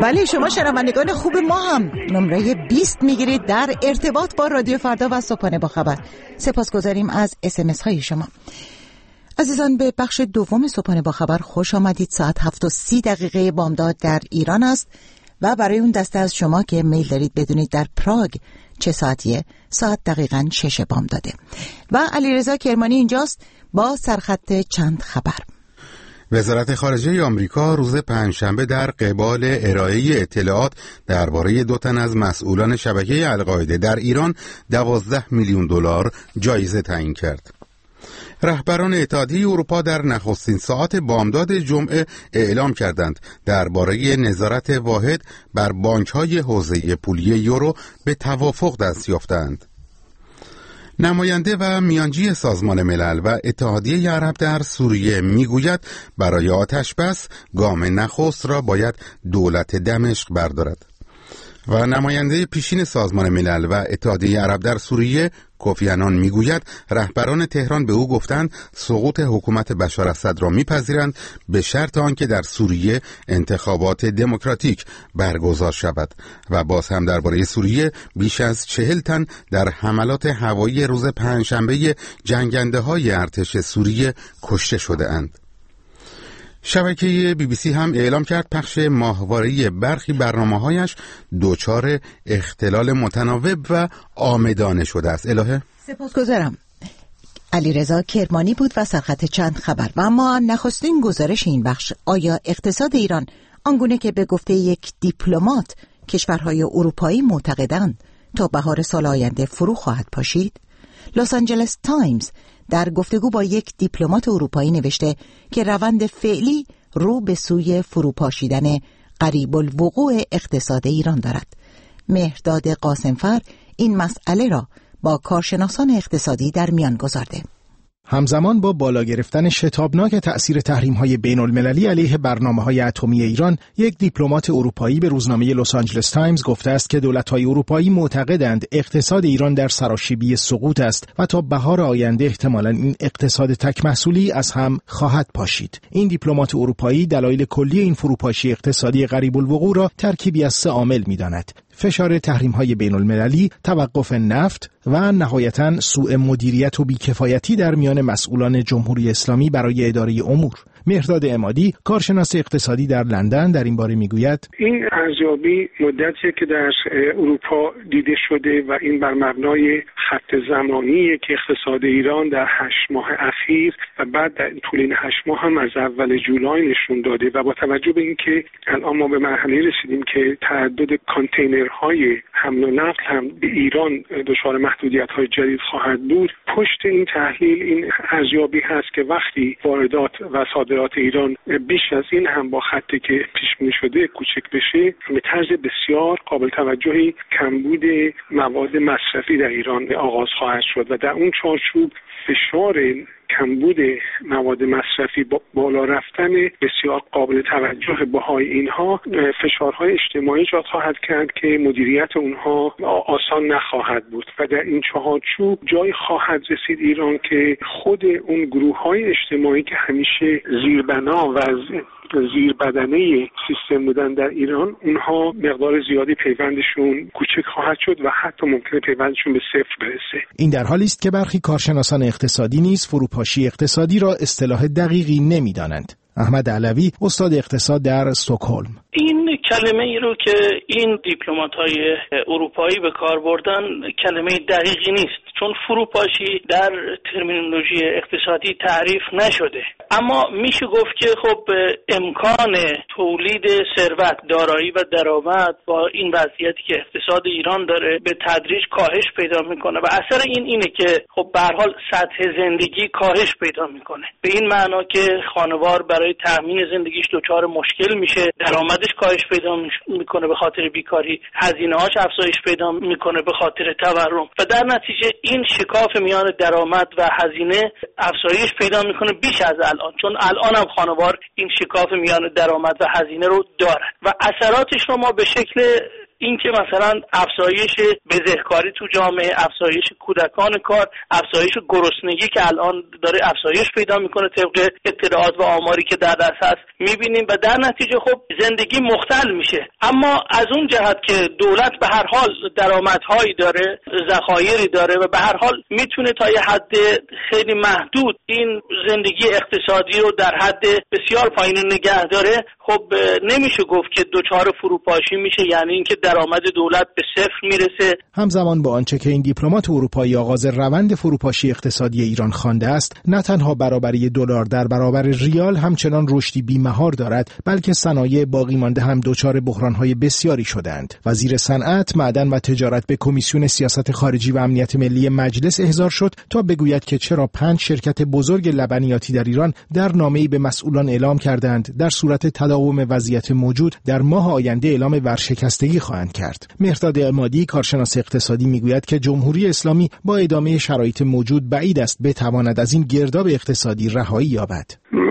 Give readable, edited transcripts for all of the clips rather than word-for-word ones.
بله، شما شنوندگان خوب ما هم نمره 20 میگیرید در ارتباط با رادیو فردا و صبحانه با خبر. سپاسگزاریم از SMS های شما. عزیزان، به بخش دوم صبحانه با خبر خوش آمدید. ساعت 7:30 بامداد در ایران است و برای اون دسته از شما که میل دارید بدونید در پراگ چه ساعتیه، ساعت دقیقاً 6 بامداده. و علیرضا کرمانی اینجاست با سرخط چند خبر. وزارت خارجه آمریکا روز پنجشنبه در قبال ارائه اطلاعات درباره 2 تن از مسئولان شبکه القاعده در ایران 12 میلیون دلار جایزه تعیین کرد. رهبران اتحادیه اروپا در نخستین ساعات بامداد جمعه اعلام کردند درباره نظارت واحد بر بانک‌های حوزه پولی یورو به توافق دست یافتند. نماینده و میانجی سازمان ملل و اتحادیه عرب در سوریه میگوید برای آتش بس گام نخست را باید دولت دمشق بردارد. و نماینده پیشین سازمان ملل و اتحادیه عرب در سوریه کوفی عنان میگوید رهبران تهران به او گفتند سقوط حکومت بشار اسد را میپذیرند به شرط آنکه در سوریه انتخابات دموکراتیک برگزار شود. و باز هم درباره سوریه بیش از 40 تن در حملات هوایی روز پنجشنبه جنگنده های ارتش سوریه کشته شده اند. شبکه BBC هم اعلام کرد پخش ماهواره‌ای برخی برنامه‌هایش دچار اختلال متناوب و عامدانه شده است. الهه سپاسگزارم. علیرضا کرمانی بود و سرخط چند خبر. و اما نخستین گزارش این بخش: آیا اقتصاد ایران آنگونه که به گفته یک دیپلمات کشورهای اروپایی معتقدند تا بهار سال آینده فرو خواهد پاشید؟ لس آنجلس تایمز در گفتگو با یک دیپلمات اروپایی نوشته که روند فعلی رو به سوی فروپاشیدن قریب الوقوع اقتصاد ایران دارد. مهرداد قاسمفر این مسئله را با کارشناسان اقتصادی در میان گذارده. همزمان با بالا گرفتن شتابناک تأثیر تحریم‌های بین‌المللی علیه برنامه‌های اتمی ایران، یک دیپلمات اروپایی به روزنامه لس آنجلس تایمز گفته است که دولت‌های اروپایی معتقدند اقتصاد ایران در سراشیبی سقوط است و تا بهار آینده احتمالاً این اقتصاد تک محصولی از هم خواهد پاشید. این دیپلمات اروپایی دلایل کلی این فروپاشی اقتصادی قریب الوقوع را ترکیبی از 3 عامل می‌داند: فشار تحریم‌های بین‌المللی، توقف نفت و نهایتاً سوء مدیریت و بیکفایتی در میان مسئولان جمهوری اسلامی برای اداره امور. مهرداد عمادی، کارشناس اقتصادی در لندن، در این باره میگوید این ارزیابی مدتیه که در اروپا دیده شده و این بر مبنای خط زمانیه که اقتصاد ایران در 8 ماه اخیر و بعد در طول این 8 ماه هم از اول جولای نشون داده و با توجه به اینکه الان ما به مرحله رسیدیم که تعدد کانتینرهای حمل و نقل هم به ایران دچار محدودیت‌های جدید خواهد بود، پشت این تحلیل این ارزیابی هست که وقتی واردات و صادرات ایران بیش از این هم با خطی که پیش بینی شده کوچک بشه، به طرز بسیار قابل توجهی کمبود مواد مصرفی در ایران آغاز خواهد شد و در اون چارچوب فشار کمبود مواد مصرفی با بالا رفتن بسیار قابل توجه بهای اینها فشارهای اجتماعی ایجاد خواهد کرد که مدیریت اونها آسان نخواهد بود و در این چارچوب جای خواهد رسید ایران که خود اون گروه‌های اجتماعی که همیشه زیربنا و زیربدنه سیستم بودن در ایران، اونها مقدار زیادی پیوندشون کوچک خواهد شد و حتی ممکنه پیوندشون به 0 برسه. این در حالی است که برخی کارشناسان اقتصادی نیز فروپاشی اقتصادی را اصطلاح دقیقی نمی‌دانند. احمد علوی، استاد اقتصاد در استکهلم: این کلمه ای رو که این دیپلمات‌های اروپایی به کار بردن کلمه دقیقی نیست، چون فروپاشی در ترمینولوژی اقتصادی تعریف نشده، اما میشه گفت که خب امکان تولید ثروت، دارایی و درآمد با این وضعیتی که اقتصاد ایران داره به تدریج کاهش پیدا میکنه و اثر این اینه که خب به هر حال سطح زندگی کاهش پیدا میکنه، به این معنا که خانوار برای تامین زندگیش دچار مشکل میشه، درآمدش کاهش پیدا میکنه به خاطر بیکاری، هزینه‌هاش افزایش پیدا میکنه به خاطر تورم و در نتیجه این شکاف میان درآمد و هزینه افزایش پیدا میکنه بیش از الان، چون الان هم خانوار این شکاف میان درآمد و هزینه رو داره و اثراتش رو ما به شکل اینکه مثلا افزایش بزهکاری تو جامعه، افزایش کودکان کار، افزایش گرسنگی که الان داره افزایش پیدا میکنه طبق اطلاعات و آماری که در دست هست میبینیم و در نتیجه خب زندگی مختل میشه. اما از اون جهت که دولت به هر حال درآمدهایی داره، ذخایری داره و به هر حال میتونه تا یه حد خیلی محدود این زندگی اقتصادی رو در حد بسیار پایین نگه داره، خب نمیشه گفت که دچار فروپاشی میشه، یعنی اینکه درآمد دولت به صفر میرسه. همزمان با آنچه که این دیپلمات اروپایی آغاز روند فروپاشی اقتصادی ایران خوانده است، نه تنها برابری دلار در برابر ریال همچنان رشدی بی‌مهار دارد، بلکه صنایع باقی مانده هم دچار بحران‌های بسیاری شدند. وزیر صنعت، معدن و تجارت به کمیسیون سیاست خارجی و امنیت ملی مجلس احضار شد تا بگوید که چرا 5 شرکت بزرگ لبنیاتی در ایران در نامه‌ای به مسئولان اعلام کردند در صورت تداوم وضعیت موجود در ماه آینده اعلام ورشکستگی خواهند کرد. مهرداد عمادی، کارشناس اقتصادی، میگوید که جمهوری اسلامی با ادامه شرایط موجود بعید است بتواند از این گرداب اقتصادی رهایی یابد.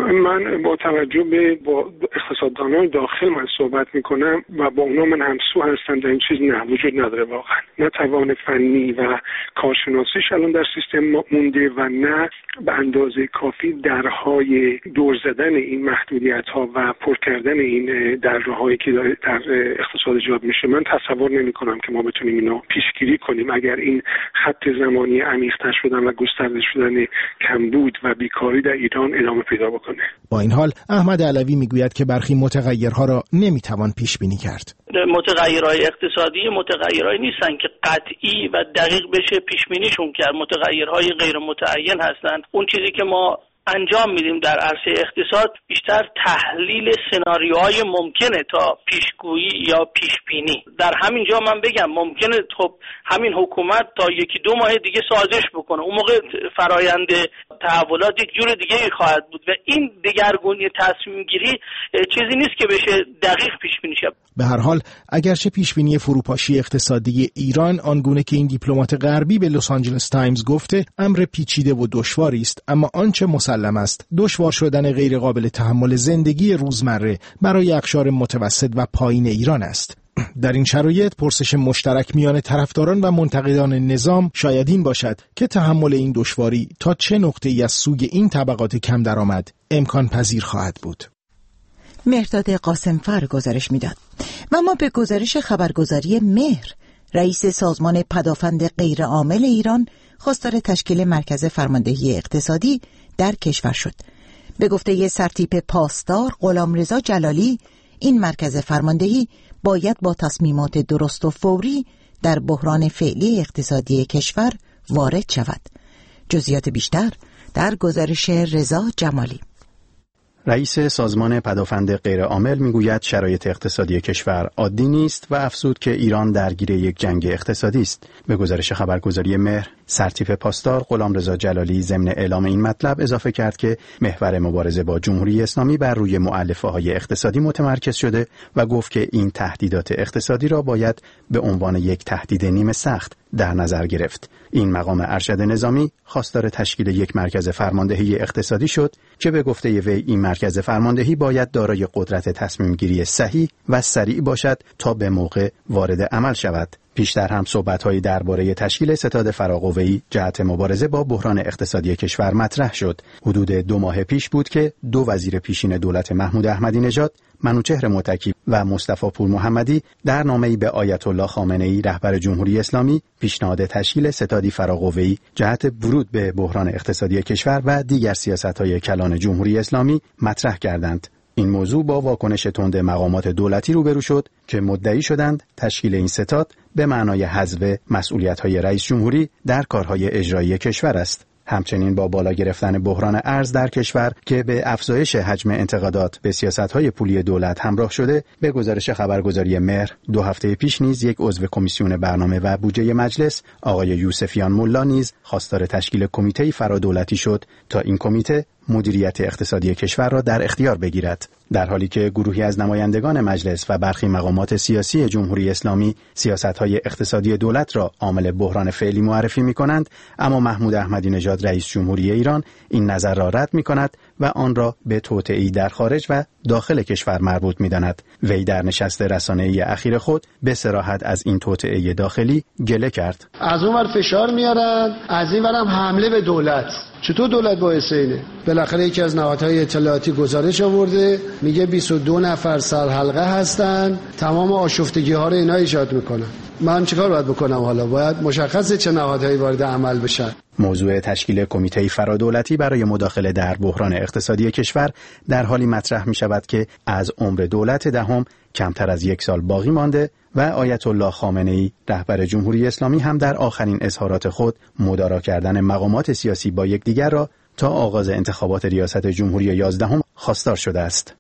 من با توجه به اقتصاددانان داخل من صحبت میکنم و با اونا من همسو هستم، در این چیز نه وجود نداره واقعا. نه توان فنی و کارشناسیش الان در سیستم مونده و نه به اندازه کافی درهای دور زدن این محدودیت ها و پر کردن این درهایی که در اقتصاد ایجاد میشه. من تصور نمی کنم که ما بتونیم اینو پیشگیری کنیم اگر این خط زمانی عمیق‌تر شدن و گسترده شدن کمبود و بیکاری در ایران ادامه پیدا بکنه. با این حال احمد علوی میگوید که برخی متغیرها را نمیتوان پیش بینی کرد. متغیرهای اقتصادی متغیرهایی نیستن که قطعی و دقیق بشه پیش بینیشون کرد. متغیرهای غیر متعین هستند. اون چیزی که ما انجام میدیم در عرصه اقتصاد بیشتر تحلیل سناریوهای ممکنه تا پیشگویی یا پیشبینی. در همین جا من بگم ممکنه خب همین حکومت تا 1-2 ماه دیگه سازش بکنه، اون موقع فرایند تحولات یک جور دیگه خواهد بود و این دگرگونی تصمیم گیری چیزی نیست که بشه دقیق پیش بینی شه. به هر حال اگرچه پیشبینی فروپاشی اقتصادی ایران آنگونه که این دیپلمات غربی به لس آنجلس تایمز گفته امر پیچیده و دشواری است، اما آنچه مسلم است دشوار شدن غیر قابل تحمل زندگی روزمره برای اقشار متوسط و پایین ایران است. در این شرایط پرسش مشترک میان طرفداران و منتقدان نظام شاید این باشد که تحمل این دشواری تا چه نقطه‌ای از سوی این طبقات کم درآمد امکان پذیر خواهد بود. مهرداد قاسمفر گزارش میداد. و ما به گزارش خبرگزاری مهر، رئیس سازمان پدافند غیرعامل ایران خواستار تشکیل مرکز فرماندهی اقتصادی در کشور شد. به گفته سرتیپ پاسدار غلامرضا جلالی، این مرکز فرماندهی باید با تصمیمات درست و فوری در بحران فعلی اقتصادی کشور وارد شود. جزئیات بیشتر در گزارش رضا جمالی. رئیس سازمان پدافند غیرعامل میگوید شرایط اقتصادی کشور عادی نیست و افزود که ایران درگیر یک جنگ اقتصادی است. به گزارش خبرگزاری مهر، سرتیپ پاسدار غلامرضا جلالی ضمن اعلام این مطلب اضافه کرد که محور مبارزه با جمهوری اسلامی بر روی مؤلفه‌های اقتصادی متمرکز شده و گفت که این تهدیدات اقتصادی را باید به عنوان یک تهدید نیمه سخت در نظر گرفت. این مقام ارشد نظامی خواستار تشکیل یک مرکز فرماندهی اقتصادی شد که به گفته وی این مرکز فرماندهی باید دارای قدرت تصمیم گیری صحیح و سریع باشد تا به موقع وارد عمل شود. پیشتر هم صحبت‌هایی درباره تشکیل ستاد فراقوه‌ای جهت مبارزه با بحران اقتصادی کشور مطرح شد. حدود 2 ماه پیش بود که 2 وزیر پیشین دولت محمود احمدی نژاد، منوچهر متکی و مصطفی پور محمدی در نامه‌ای به آیت الله خامنه‌ای رهبر جمهوری اسلامی پیشنهاد تشکیل ستادی فراقوه‌ای جهت ورود به بحران اقتصادی کشور و دیگر سیاست‌های کلان جمهوری اسلامی مطرح کردند. این موضوع با واکنش تند مقامات دولتی روبرو شد که مدعی شدند تشکیل این ستاد به معنای حذف مسئولیت‌های رئیس جمهوری در کارهای اجرایی کشور است. همچنین با بالا گرفتن بحران ارز در کشور که به افزایش حجم انتقادات به سیاست‌های پولی دولت همراه شده، به گزارش خبرگزاری مهر 2 هفته پیش نیز یک عضو کمیسیون برنامه و بودجه مجلس، آقای یوسفیان ملا نیز خواستار تشکیل کمیته فرادولتی شد تا این کمیته مدیریت اقتصادی کشور را در اختیار بگیرد. در حالی که گروهی از نمایندگان مجلس و برخی مقامات سیاسی جمهوری اسلامی سیاست‌های اقتصادی دولت را عامل بحران فعلی معرفی می‌کنند، اما محمود احمدی نژاد رئیس جمهوری ایران این نظر را رد می‌کند و آن را به توطئه‌ای در خارج و داخل کشور مربوط می‌داند. وی در نشست رسانه‌ای اخیر خود به صراحت از این توطئه داخلی گله کرد. از اون ور فشار میارن، از این ورم حمله به دولت. چطور دولت باعث اینه؟ بالاخره یکی از نهادهای اطلاعاتی گزارش آورده میگه 22 نفر سرحلقه هستن، تمام آشفتگی ها رو اینا ایجاد میکنن. من چیکار باید بکنم حالا؟ باید مشخصه چه نهادهایی وارد عمل بشن. موضوع تشکیل کمیته فرادولتی برای مداخله در بحران اقتصادی کشور در حالی مطرح می شود که از عمر دولت دهم کمتر از 1 سال باقی مانده و آیت الله خامنه‌ای رهبر جمهوری اسلامی هم در آخرین اظهارات خود مدارا کردن مقامات سیاسی با یکدیگر را تا آغاز انتخابات ریاست جمهوری 11 خواستار شده است.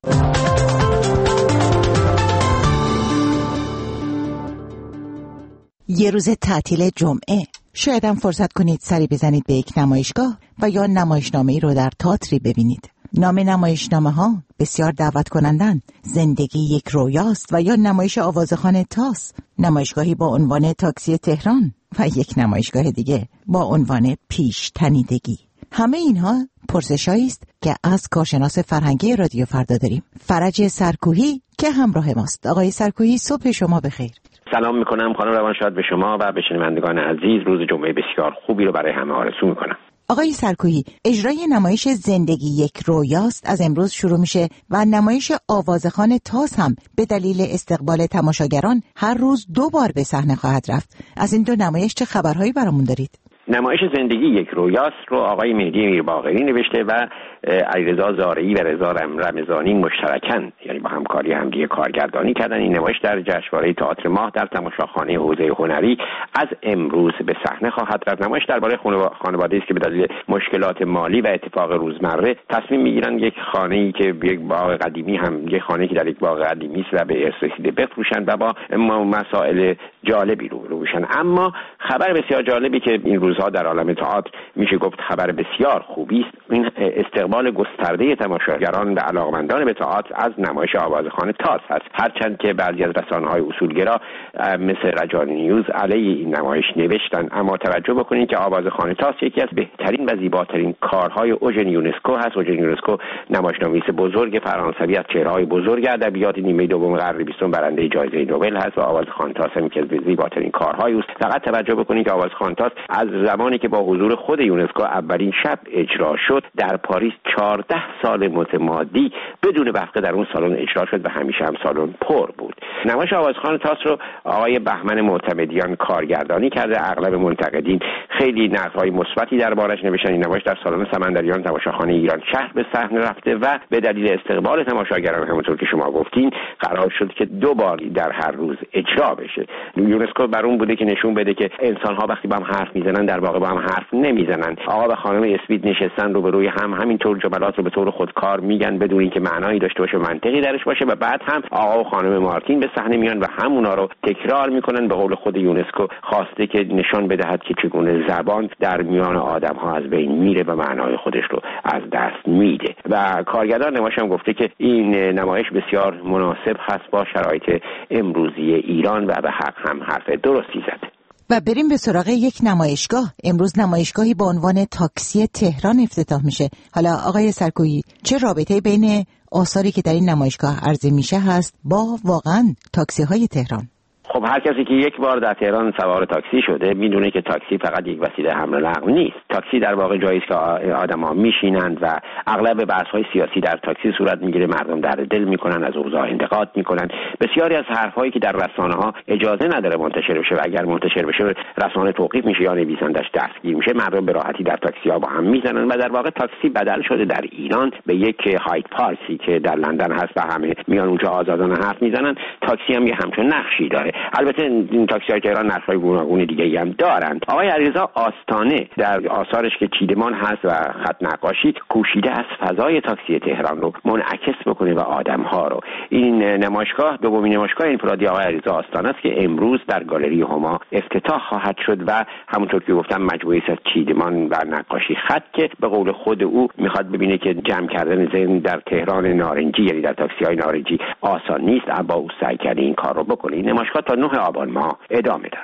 یه روز تعطیل جمعه، شاید هم فرصت کنید سری بزنید به یک نمایشگاه و یا نمایشنامه‌ای رو در تئاتری ببینید. نام نمایشنامه ها بسیار دعوت کنندن. زندگی یک رویاست و یا نمایش آوازخوان تاس، نمایشگاهی با عنوان تاکسی تهران و یک نمایشگاه دیگه با عنوان پیش تنیدگی. همه اینها پرسشایی است که از کارشناس فرهنگی رادیو فردا داریم، فرج سرکوهی، که همراه ماست. آقای سرکوهی، صبح شما بخیر. سلام میکنم خانم روانشاد به شما و به شنوندگان عزیز. روز جمعه بسیار خوبی رو برای همه آرزو میکنم. آقای سرکوهی، اجرای نمایش زندگی یک رویاست از امروز شروع میشه و نمایش آوازخوان تاس هم به دلیل استقبال تماشاگران هر روز 2 بار به صحنه خواهد رفت. از این 2 نمایش چه خبرهایی برامون دارید؟ نمایش زندگی یک رویاست رو آقای مهدی میرباقری نوشته و علیرضا زارعی و رضا رمضانی مشترکاً، یعنی با همکاری همدیگه کارگردانی کردن. این نمایش در جشنواره تئاتر ماه در تماشاخانه حوزه هنری از امروز به صحنه خواهد رفت. نمایش درباره خانواده‌ای است که به دلیل مشکلات مالی و اتفاق روزمره تصمیم میگیرن یک خانه‌ای که یک باغ قدیمی هم یک خانه‌ای که در یک باغ قدیمی است و به ارث رسیده بفروشن و با مسائل جالبی رو بشن. اما خبر بسیار جالبی که این روزها در عالم تئاتر میشه گفت خبر بسیار خوبی است، این استقبال گسترده تماشاگران و علاقمندان به تئاتر از نمایش آوازخوان تاس است. هرچند که بعضی از رسانه‌های اصولگرا مثل رجانی نیوز علیه این نمایش نوشتن، اما توجه بکنید که آوازخوان تاس یکی از بهترین و زیباترین کارهای اوژن یونسکو هست. اوژن یونسکو نمایشنویس بزرگ فرانسوی از چهره‌های بزرگ ادبیات نیمه دوم قرن 20 برنده جایزه نوبل هست و آوازخوان تاس هم یکی از زیباترین کارهای است. فقط توجه بکنید که آوازخوان تاس از زمانی که با حضور خود یونسکو اولین شب اجرا شد در پاریس 14 سال متمادی بدون وقفه در اون سالن اجرا شد و همیشه هم سالن پر بود. نمایش آوازخوان تاس رو آقای بهمن معتمدیان کارگردانی کرده. اغلب منتقدین خیلی نقدهای مثبتی دربارش نوشتن. این نمایش در سالن سمندریان تماشاخانه ایران شهر به صحنه رفته و به دلیل استقبال تماشاگران همونطور که شما گفتین قرار شد که 2 بار در هر روز اجرا بشه. یونسکو بر اون بوده که نشون بده که انسان‌ها وقتی با هم حرف میزنن در واقع با هم حرف نمیزنن. آقا و خانم اسمید نشستن روبروی هم، همینطور جملات رو به طور خودکار میگن بدون اینکه معنایی داشته باشه، منطقی درش باشه، و بعد هم آقا و خانم مارتین به صحنه میان و همونا رو تکرار میکنن. به قول خود یونسکو خواسته که نشان بدهد که چگونه زبان در میان آدم‌ها از بین میره و معنای خودش رو از دست میده. و کارگردان نمایش هم گفته که این نمایش بسیار مناسب هست با شرایط امروزی ایران و به حق هم حرف درستی زده. و بریم به سراغ یک نمایشگاه. امروز نمایشگاهی با عنوان تاکسی تهران افتتاح میشه. حالا آقای سرکویی، چه رابطه بین آثاری که در این نمایشگاه عرضه میشه هست با واقعا تاکسی های تهران؟ خب هر کسی که یک بار در تهران سوار تاکسی شده میدونه که تاکسی فقط یک وسیله حمل و نقل نیست. تاکسی در واقع جایی است که آدم‌ها میشینند و اغلب بحث‌های سیاسی در تاکسی صورت میگیره. مردم درد دل میکنن، از اوضاع انتقاد میکنن. بسیاری از حرف‌هایی که در رسانه‌ها اجازه نداره منتشر بشه و اگر منتشر بشه رسانه توقیف میشه یا نویسندش دستگیر میشه، مردم به راحتی در تاکسی‌ها با هم میزنن و در واقع تاکسی بدل شده در ایران به یک هاید پارکی که در لندن هست و همه میان اونجا آزادانه حرف میزنن. تاکسی هم یه همچون نقشی داره. البته این تاکسی‌های تهران نقش‌های گوناگون دیگه‌ای هم دارند. آقای علیرضا آستانه در آثارش که چیدمان هست و خط نقاشی کوشیده از فضای تاکسی تهران رو منعکس بکنه و آدم‌ها رو. این نمایشگاه دومین نمایشگاه انفرادی آقای علیرضا آستانه است که امروز در گالری هما افتتاح خواهد شد و همونطور که گفتم مجموعه‌ای از چیدمان و نقاشی خط که به قول خود او میخواد ببینه که جمع کردن ذهن در تهران نارنجی، یعنی در تاکسی‌های نارنجی، آسان نیست. اما او سعی کرده این کار رو بکنه. این نمایشگاه تا 9 آبان ماه ادامه داره.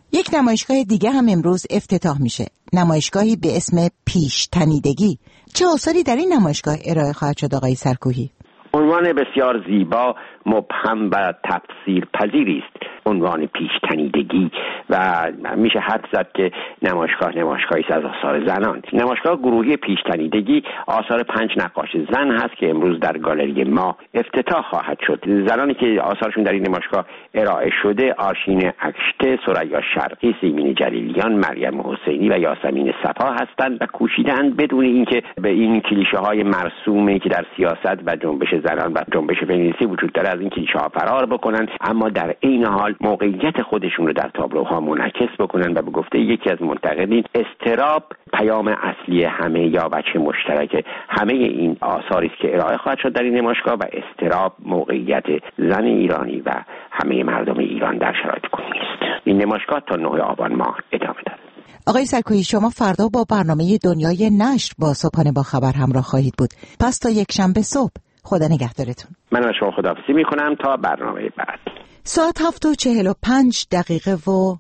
یک نمایشگاه دیگه هم امروز افتتاح میشه. نمایشگاهی به اسم پیش تنیدگی. چه آثاری در این نمایشگاه ارائه خواهد شد آقای سرکوهی؟ عنوان بسیار زیبا، مبهم و تفسیر پذیری است عنوان پیش تنیدگی و میشه حد زد که نمایشگاهی است از آثار زنان. نمایشگاه گروهی پیش تنیدگی آثار 5 نقاش زن هست که امروز در گالری ما افتتاح خواهد شد. زنانی که آثارشون در این نمایشگاه ارائه شده آرشین اکشته، ثریا شرقی، سیمین جلیلیان، مریم حسینی و یاسمین صفا هستند و کوشیدند بدون اینکه به این کلیشه های مرسومی که در سیاست و جنبش زنان و جنبش فمینیستی وجود داره از این کلیشه ها فرار بکنن، اما در عین حال موقعیت خودشون رو در تابلوها منعکس بکنن و به گفته یکی از منتقدین اضطراب پیام اصلی همه یا وجه مشترک همه این آثاری است که ارائه خواهد شد در این نمایشگاه و اضطراب موقعیت زن ایرانی و همه مردم ایران در شرایط کنونی است. این نمایشگاه تا 9 آبان ماه ادامه دارد. آقای سرکوهی، شما فردا با برنامه دنیای نشر با صبحانه با خبر همراه خواهید بود. پس تا یک شنبه صبح خدا نگهدارتون. من از شما خداحافظی میکنم تا برنامه بعد. ساعت 7:45 و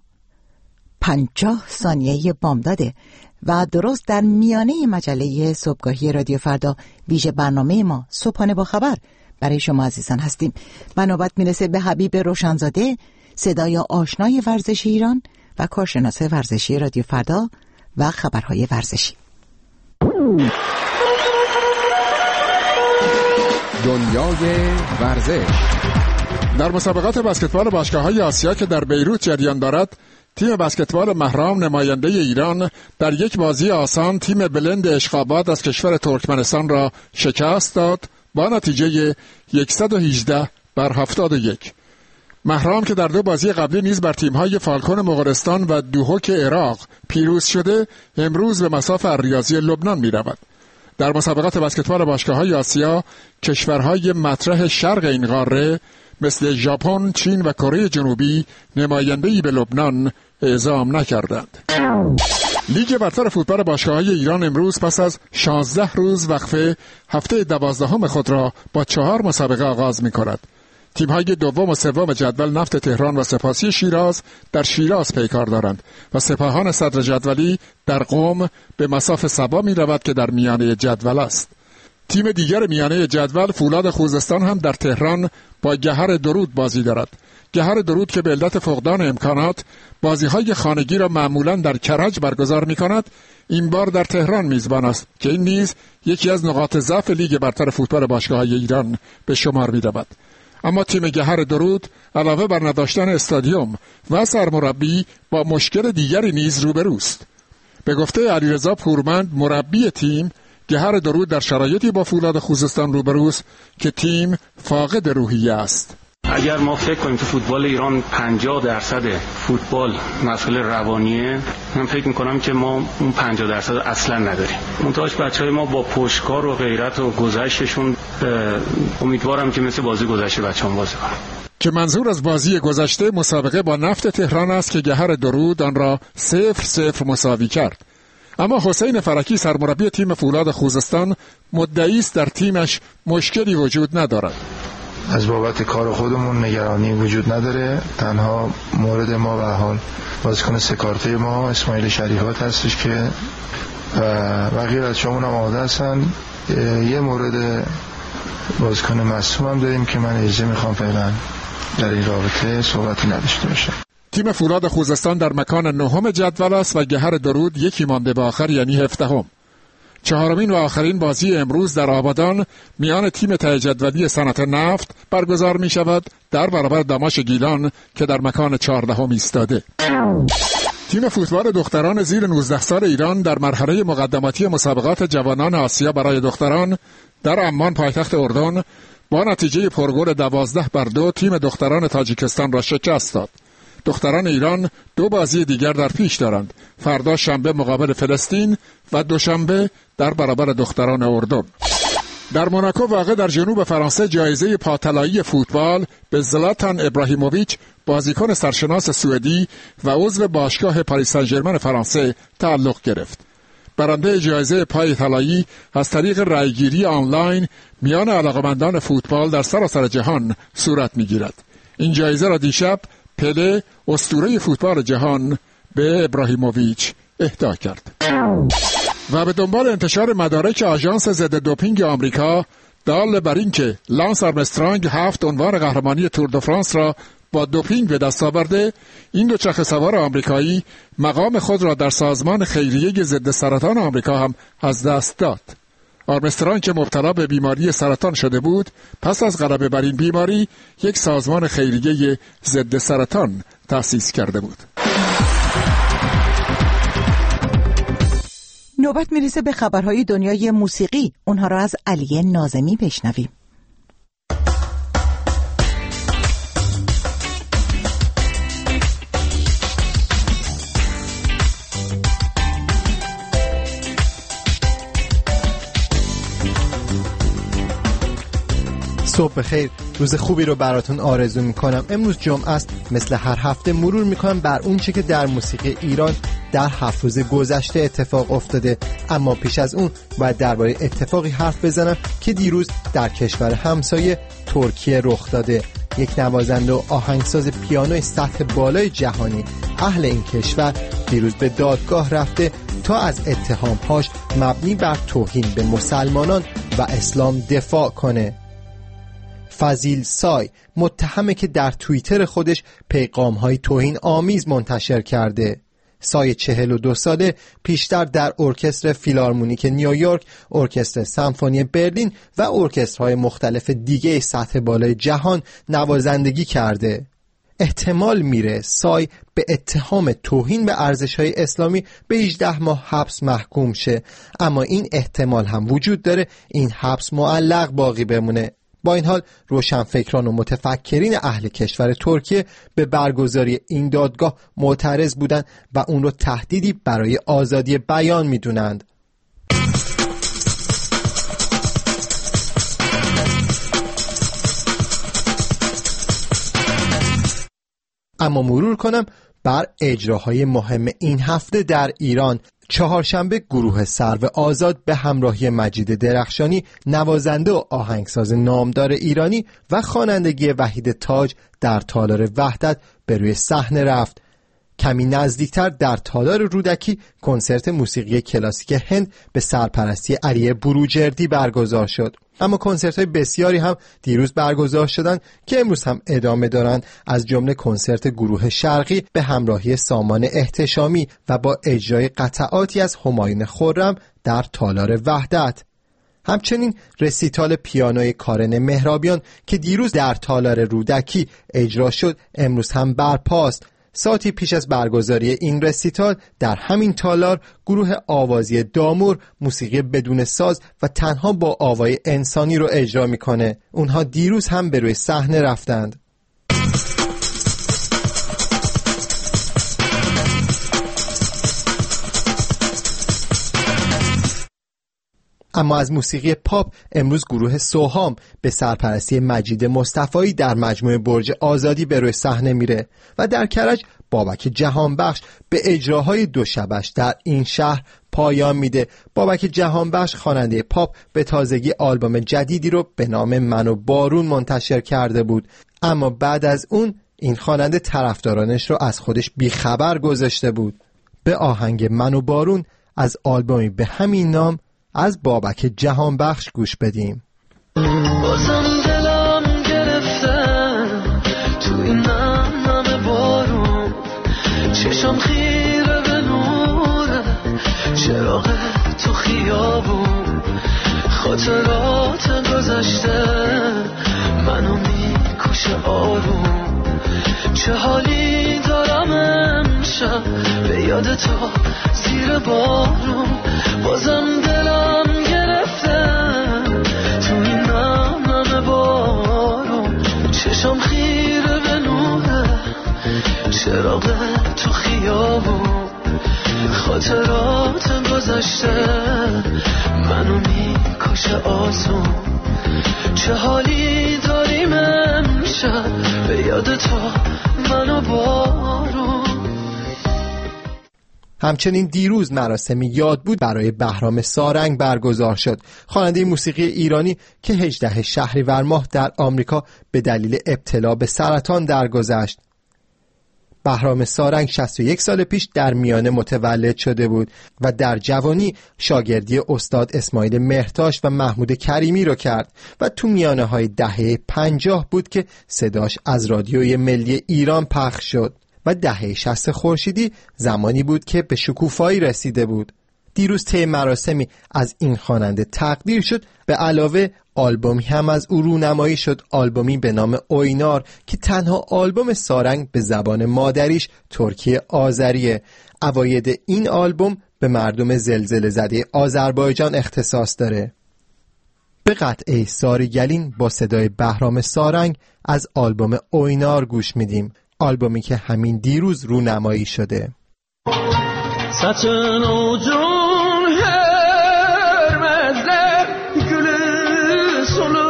50 بامداده و درست در میانه مجله صبحگاهی رادیو فردا ویژه برنامه ما صبحانه با خبر برای شما عزیزان هستیم. و نوبت میرسه به حبیب روشنزاده، صدای آشنای ورزش ایران و کارشناس ورزشی رادیو فردا و خبرهای ورزشی. دنیای ورزش. در مسابقات بسکتبال باشگاه‌های آسیا که در بیروت جریان دارد، تیم بسکتبال مهرام نماینده ایران در یک بازی آسان تیم بلند اشقاباد از کشور ترکمنستان را شکست داد با نتیجه 118-71. مهرام که در 2 بازی قبلی نیز بر تیم‌های فالکون مغولستان و دوحک عراق پیروز شده، امروز به مصاف الریاضی لبنان می‌رود. در مسابقات بسکتبال باشگاه‌های آسیا، کشورهای مطرح شرق این قاره مثل ژاپن، چین و کره جنوبی نماینده‌ای به لبنان اعزام نکردند. لیگ برتر فوتبال باشگاه‌های ایران امروز پس از 16 روز وقفه هفته 12 خود را با 4 مسابقه آغاز می‌کند. تیم‌های دوم و سوم جدول نفت تهران و سپاسی شیراز در شیراز پیکار دارند و سپاهان صدر جدولی در قم به مصاف سبا می‌رود که در میانه جدول است. تیم دیگر میانه جدول فولاد خوزستان هم در تهران با گهر درود بازی دارد. گهر درود که به علت فقدان امکانات بازی‌های خانگی را معمولاً در کرج برگزار می‌کند، این بار در تهران میزبان است که این نیز یکی از نقاط ضعف لیگ برتر فوتبال باشگاه‌های ایران به شمار می‌رود. اما تیم گهر درود علاوه بر نداشتن استادیوم و سرمربی با مشکل دیگری نیز روبروست. به گفته علیرضا پورمند مربی تیم، گهر درود در شرایطی با فولاد خوزستان روبروست که تیم فاقد روحیه است. اگر ما فکر کنیم که فوتبال ایران 50% فوتبال مسئله روانیه، من فکر میکنم که ما اون 50% اصلا نداریم. منتهاش بچهای ما با پشتکار و غیرت و گذشتشون، امیدوارم که مثل بازی گذشته بچه‌ها بازی کنن. که منظور از بازی گذشته مسابقه با نفت تهران است که گهر درود آن را 0-0 مساوی کرد. اما حسین فرکی سرمربی تیم فولاد خوزستان مدعی است در تیمش مشکلی وجود ندارد. از بابت کار خودمون نگرانی وجود نداره. تنها مورد ما به حال بازیکن سکارته ما اسماعیل شریحات هستش که بقیه بچه‌مون هم آماده هستن. یه مورد بازیکن مصدوم هم داریم که من اجازه میخوام فعلا در این رابطه صحبتی نداشته باشم. تیم فولاد خوزستان در مکان 9 جدول است و گهر درود یکی مانده به آخر، یعنی 17ام. 4مین و آخرین بازی امروز در آبادان میان تیم ته جدولی صنعت نفت برگزار می شود در برابر دماش گیلان که در مکان 14 ایستاده. تیم فوتبال دختران زیر 19 سال ایران در مرحله مقدماتی مسابقات جوانان آسیا برای دختران در عمان پایتخت اردن با نتیجه پرگل 12-2 تیم دختران تاجیکستان را شکست داد. دختران ایران 2 بازی دیگر در پیش دارند. فردا شنبه مقابل فلسطین و دوشنبه در برابر دختران اردن. در موناکو واقع در جنوب فرانسه جایزه پاطلایی فوتبال به زلاتان ابراهیموویچ بازیکن سرشناس سوئدی و عضو باشگاه پاریس سن ژرمن فرانسه تعلق گرفت. برنده جایزه پای طلایی از طریق رأیگیری آنلاین میان علاقمندان فوتبال در سراسر جهان صورت می‌گیرد. این جایزه را دیشب پله اسطوره فوتبال جهان به ابراهیموویچ اهدا کرد. و به دنبال انتشار مدارک آژانس ضد دوپینگ آمریکا دال بر این که لانس آرمسترانگ 7 عنوان قهرمانی تور دو فرانس را با دوپینگ به دست آورده، این دوچرخه سوار آمریکایی مقام خود را در سازمان خیریه ضد سرطان آمریکا هم از دست داد. آرمسترانگ که مبتلا به بیماری سرطان شده بود، پس از غلبه بر این بیماری یک سازمان خیریه ضد سرطان تأسیس کرده بود. نوبت میرسه به خبرهای دنیای موسیقی. اونها را از علی ناظمی بشنویم. صبح بخیر، روز خوبی رو براتون آرزو میکنم. امروز جمعه است. مثل هر هفته مرور میکنم بر اون چه که در موسیقی ایران در 7 روز گذشته اتفاق افتاده. اما پیش از اون باید درباره اتفاقی حرف بزنم که دیروز در کشور همسایه ترکیه رخ داده. یک نوازنده و آهنگساز پیانوی سطح بالای جهانی اهل این کشور دیروز به دادگاه رفته تا از اتهامهاش مبنی بر توهین به مسلمانان و اسلام دفاع کنه. فضیل سای متهمه که در توییتر خودش پیغام‌های توهین آمیز منتشر کرده. سای 42 ساله پیشتر در ارکستر فیلارمونیک نیویورک، ارکستر سمفونی برلین و ارکسترهای مختلف دیگه سطح بالای جهان نوازندگی کرده. احتمال میره سای به اتهام توهین به ارزش‌های اسلامی به 18 ماه حبس محکوم شه، اما این احتمال هم وجود داره این حبس معلق باقی بمونه. با این حال روشنفکران و متفکرین اهل کشور ترکیه به برگزاری این دادگاه معترض بودند و اون رو تهدیدی برای آزادی بیان میدونند. اما مرور کنم بر اجراهای مهم این هفته در ایران. چهارشنبه گروه سرو آزاد به همراهی مجید درخشانی، نوازنده و آهنگساز نامدار ایرانی و خوانندگی وحید تاج در تالار وحدت به روی صحنه رفت. کمی نزدیکتر در تالار رودکی کنسرت موسیقی کلاسیک هند به سرپرستی علی بروجردی برگزار شد. اما کنسرت‌های بسیاری هم دیروز برگزار شدند که امروز هم ادامه دارند، از جمله کنسرت گروه شرقی به همراهی سامان احتشامی و با اجرای قطعاتی از همایون خرم در تالار وحدت. همچنین رسیتال پیانوی کارن مهرابیان که دیروز در تالار رودکی اجرا شد امروز هم برپاست. ساعتی پیش از برگزاری این رسیتال در همین تالار گروه آوازی دامور موسیقی بدون ساز و تنها با آوای انسانی رو اجرا میکنه. اونها دیروز هم به روی صحنه رفتند. اما از موسیقی پاپ امروز گروه سوهام به سرپرستی مجید مصطفایی در مجموعه برج آزادی به روی صحنه میره و در کرج بابک جهانبخش به اجراهای دو شبش در این شهر پایان میده. بابک جهانبخش خواننده پاپ به تازگی آلبوم جدیدی رو به نام من و بارون منتشر کرده بود، اما بعد از اون این خواننده طرفدارانش رو از خودش بیخبر گذاشته بود. به آهنگ من و بارون از آلبومی به همین نام از بابک جهانبخش گوش بدیم. بازم دلم گرفته تو این نم بارون، چشم خیره به نور چراغ تو خیابون، خاطرات گذشته منو میکشه آروم، چه حالی دارم امشب به یاد تو زیر بارون، بازم دلم گرفته تو این نم بارون، چشم خیره به نوره چراغ تو خیابون، خاطرات گذشته منو میکشه آسون، چه حالی داریم امشب به یاد تو منو بارون. همچنین دیروز مراسم یاد بود برای بهرام سارنگ برگزار شد، خواننده موسیقی ایرانی که 18 شهریور ماه در آمریکا به دلیل ابتلا به سرطان درگذشت. بهرام سارنگ 61 سال پیش در میانه متولد شده بود و در جوانی شاگردی استاد اسماعیل مهرتاش و محمود کریمی رو کرد و تو میانه های دهه 50 بود که صداش از رادیوی ملی ایران پخش شد و دهه 60 خورشیدی زمانی بود که به شکوفایی رسیده بود. دیروز طی مراسمی از این خواننده تقدیر شد، به علاوه آلبومی هم از او رونمایی شد، آلبومی به نام اوینار که تنها آلبوم سارنگ به زبان مادریش ترکی آذریه. اواید این آلبوم به مردم زلزله زده آذربایجان اختصاص داره. به قطعه ساری گلین با صدای بهرام سارنگ از آلبوم اوینار گوش میدیم، آلبومی که همین دیروز رونمایی شده. Saçın ucun hörmezler, gülü sulu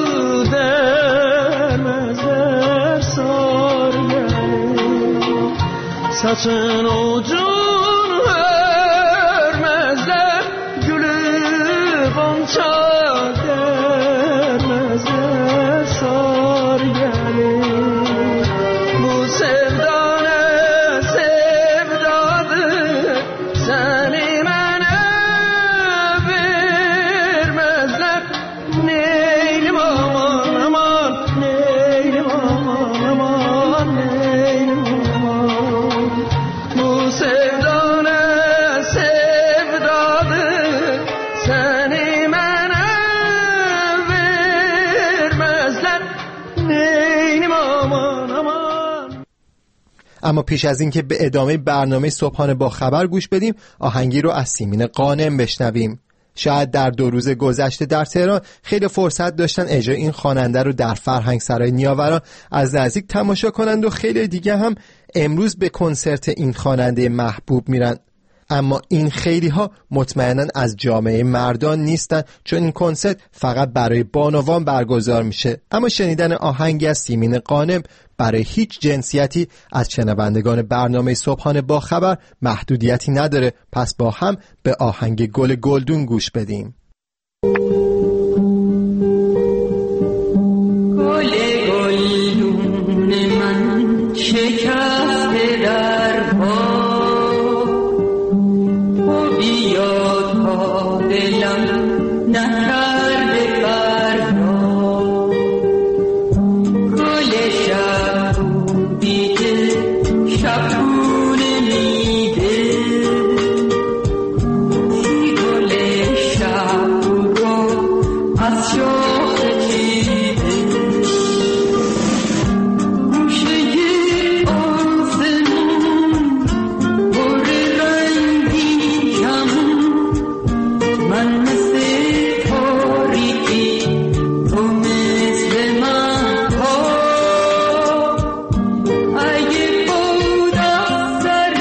dermezler, sar gelir. Saçın ucun hörmezler, gülü gonca dermezler, sar gelir. Bu sevdane اما پیش از این که به ادامه برنامه صبحانه با خبر گوش بدیم، آهنگی رو از سیمین غانم بشنویم. شاید در 2 روز گذشته در تهران خیلی فرصت داشتن اجرای این خواننده رو در فرهنگ سرای نیاوران از نزدیک تماشا کنند و خیلی دیگه هم امروز به کنسرت این خواننده محبوب میرن. اما این خیلی ها مطمئناً از جامعه مردان نیستن، چون این کنسرت فقط برای بانوان برگزار میشه. اما شنیدن آهنگی از سیمین غانم برای هیچ جنسیتی از شنوندگان برنامه صبحانه با خبر محدودیتی نداره. پس با هم به آهنگ گل گلدون گوش بدیم. گل گلدون من شکسته در باد، تو بیا تا دلم نکرده فریاد. گل شب دیده شبونه میده، سی گل شب رو از شاخ چیده. گوشه آسمون پر رنگین کمون، من مثل تاریکی تو مثل من ها. اگه بود از سر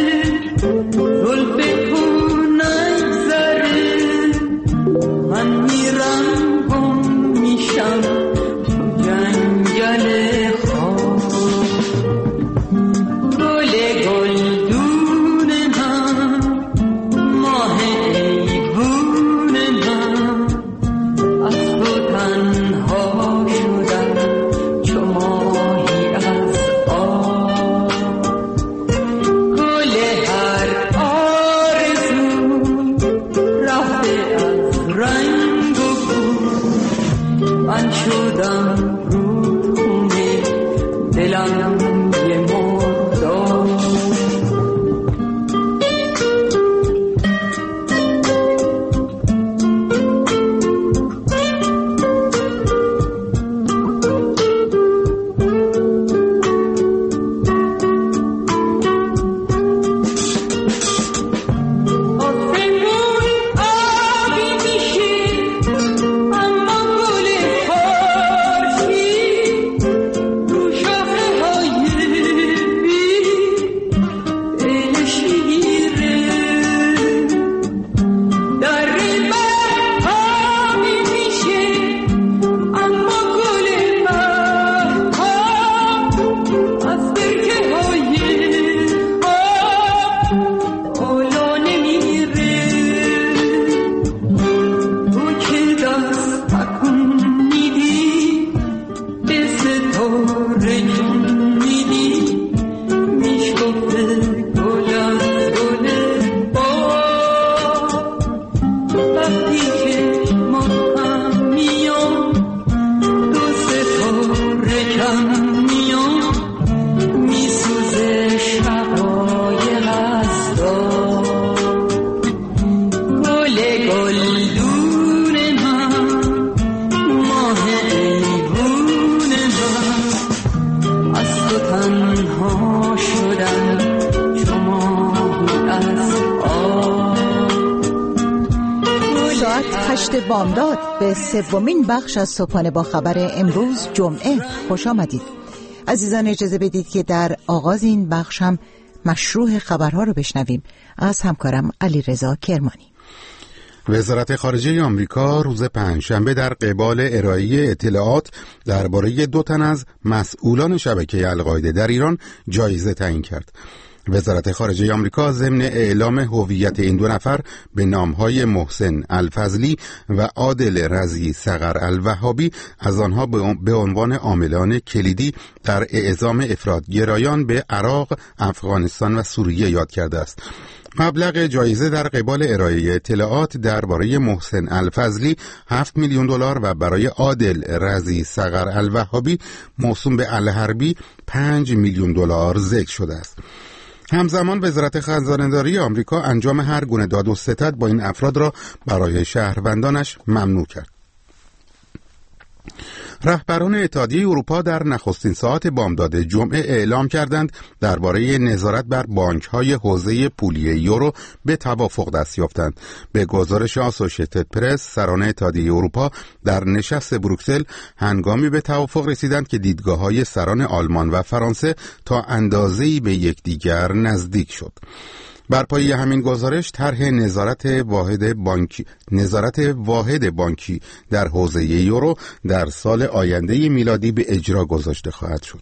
زلف تو نگذره، من میرم گم میشم تو جنگل خاک. گل گلدون من، ماه ایگون من، از تو تنها شدم چو ماهی از آب. گل هر آرزو رفته از رنگ و بو، من شدم رودخونه دلم یه مرداب. های تو تنها شدم شما از ساعت 8 بامداد به سومین بخش از صبحانه با خبر امروز جمعه خوش آمدید. عزیزان اجازه بدید که در آغاز این بخش هم مشروع خبرها رو بشنویم از همکارم علیرضا کرمانی. وزارت خارجه آمریکا روز پنجشنبه در قبال ارائه اطلاعات درباره 2 تن از مسئولان شبکه القاعده در ایران جایزه تعیین کرد. وزارت خارجه آمریکا ضمن اعلام هویت این 2 نفر به نامهای محسن الفضلی و عادل رضی صقر الوهابی از آنها به عنوان عاملان کلیدی در اعزام افراطگرایان به عراق، افغانستان و سوریه یاد کرده است. مبلغ جایزه در قبال ارائه اطلاعات درباره محسن الفضلی 7 میلیون دلار و برای عادل رضی صقر الوهابی موسوم به الحربی 5 میلیون دلار ذکر شده است. همزمان وزارت خزانه‌داری آمریکا انجام هر گونه داد و ستد با این افراد را برای شهروندانش ممنوع کرد. رهبران اتحادیه اروپا در نخستین ساعت بامداد جمعه اعلام کردند درباره نظارت بر بانک‌های حوزه پولی یورو به توافق دست یافتند. به گزارش آسوشیتد پرس، سران اتحادیه اروپا در نشست بروکسل هنگامی به توافق رسیدند که دیدگاه‌های سران آلمان و فرانسه تا اندازه‌ای به یکدیگر نزدیک شد. بر پایه همین گزارش طرح نظارت واحد بانکی در حوزه یورو در سال آینده میلادی به اجرا گذاشته خواهد شد.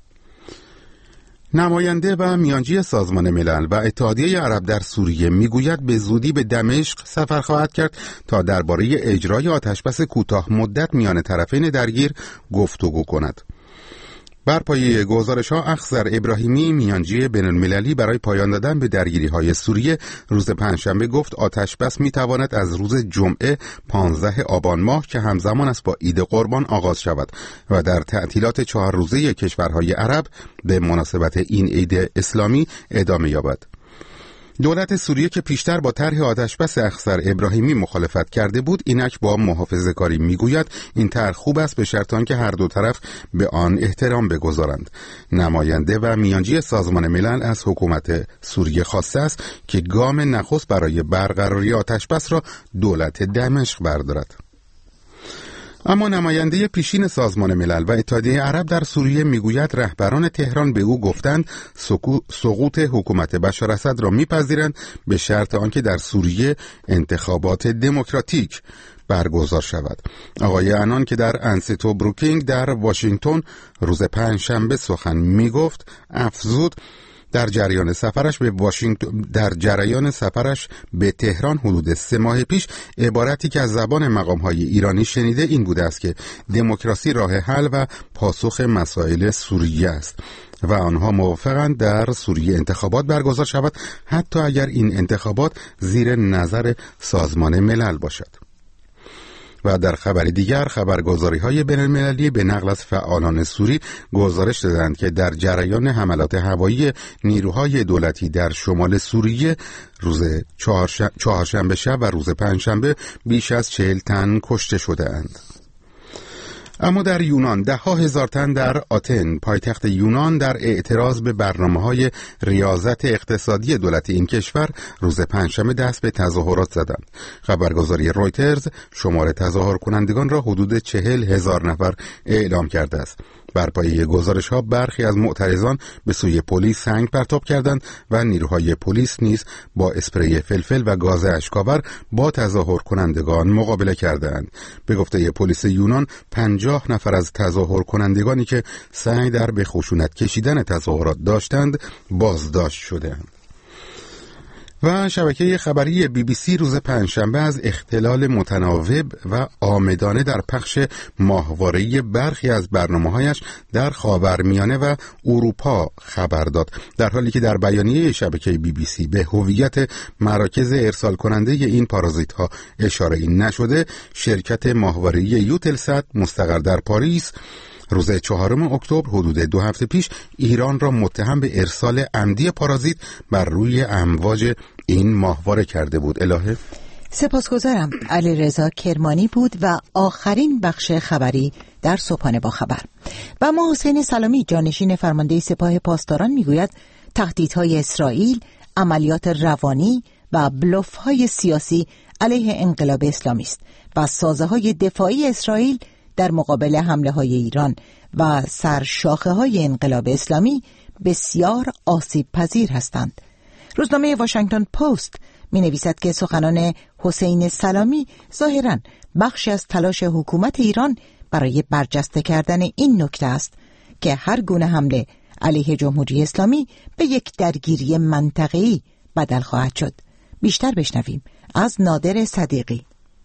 نماینده و میانجی سازمان ملل و اتحادیه عرب در سوریه میگوید به زودی به دمشق سفر خواهد کرد تا درباره اجرای آتشبس کوتاه مدت میان طرفین درگیر گفتگو کند. بر پایه گزارش‌ها اخضر ابراهیمی، میانجی بین‌المللی برای پایان دادن به درگیری‌های سوریه، روز پنجشنبه گفت آتشبس می‌تواند از روز جمعه 15 آبان ماه که همزمان است با عید قربان آغاز شود و در تعطیلات 4 روزه کشورهای عرب به مناسبت این عید اسلامی ادامه یابد. دولت سوریه که پیشتر با طرح آتشبس اخضر ابراهیمی مخالفت کرده بود، اینک با محافظه‌کاری میگوید این طرح خوب است به شرط آنکه هر دو طرف به آن احترام بگذارند. نماینده و میانجی سازمان ملل از حکومت سوریه خواسته است که گام نخست برای برقراری آتشبس را دولت دمشق بردارد. اما نماینده پیشین سازمان ملل و اتحادیه عرب در سوریه میگوید رهبران تهران به او گفتند سقوط حکومت بشار اسد را میپذیرند به شرط آنکه در سوریه انتخابات دموکراتیک برگزار شود. آقای عنان که در انستو بروکینگ در واشنگتن روز پنجشنبه سخن میگفت افزود در جریان سفرش به تهران حدود 3 ماه پیش عبارتی که از زبان مقام‌های ایرانی شنیده این بوده است که دموکراسی راه حل و پاسخ مسائل سوریه است و آنها موافقند در سوریه انتخابات برگزار شود حتی اگر این انتخابات زیر نظر سازمان ملل باشد. و در خبر دیگر خبرگزاری‌های بین‌المللی به نقل از فعالان سوری گزارش دادند که در جریان حملات هوایی نیروهای دولتی در شمال سوریه روز چهارشنبه شب و روز پنجشنبه بیش از 40 تن کشته شده‌اند. اما در یونان 10,000 تن در آتن پایتخت یونان در اعتراض به برنامه‌های ریاضت اقتصادی دولت این کشور روز پنجشنبه دست به تظاهرات زدند. خبرگزاری رویترز شمار تظاهر کنندگان را حدود 40,000 نفر اعلام کرده است. بر پایه گزارش‌ها برخی از معترضان به سوی پلیس سنگ پرتاب کردند و نیروهای پلیس نیز با اسپری فلفل و گاز اشک‌آور با تظاهر کنندگان مقابله کردند. به گفته پلیس یونان 50 نفر از تظاهر کنندگانی که سعی در به خشونت کشیدن تظاهرات داشتند بازداشت شدند. و شبکه خبری BBC روز پنجشنبه از اختلال متناوب و عامدانه در پخش ماهواره‌ای برخی از برنامه‌هایش در خاورمیانه و اروپا خبر داد، در حالی که در بیانیه شبکه BBC به هویت مراکز ارسال کننده این پارازیت‌ها اشاره نشده. شرکت ماهواره‌ای یوتلسات مستقر در پاریس روز 4 اکتبر حدود 2 هفته پیش ایران را متهم به ارسال عمدی پارازیت بر روی امواج این ماهواره کرده بود. الهه سپاسگزارم. علیرضا کرمانی بود و آخرین بخش خبری در صبحانه با خبر. و ما حسین سلامی جانشین فرمانده سپاه پاسداران میگوید تهدیدهای اسرائیل، عملیات روانی و بلوف‌های سیاسی علیه انقلاب اسلامی است و سازه‌های دفاعی اسرائیل در مقابل حمله‌های ایران و سرشاخه‌های انقلاب اسلامی بسیار آسیب پذیر هستند. روزنامه واشنگتن پست می نویسد که سخنان حسین سلامی ظاهراً بخشی از تلاش حکومت ایران برای برجسته کردن این نکته است که هر گونه حمله علیه جمهوری اسلامی به یک درگیری منطقه‌ای بدل خواهد شد. بیشتر بشنویم از نادر صدیقی.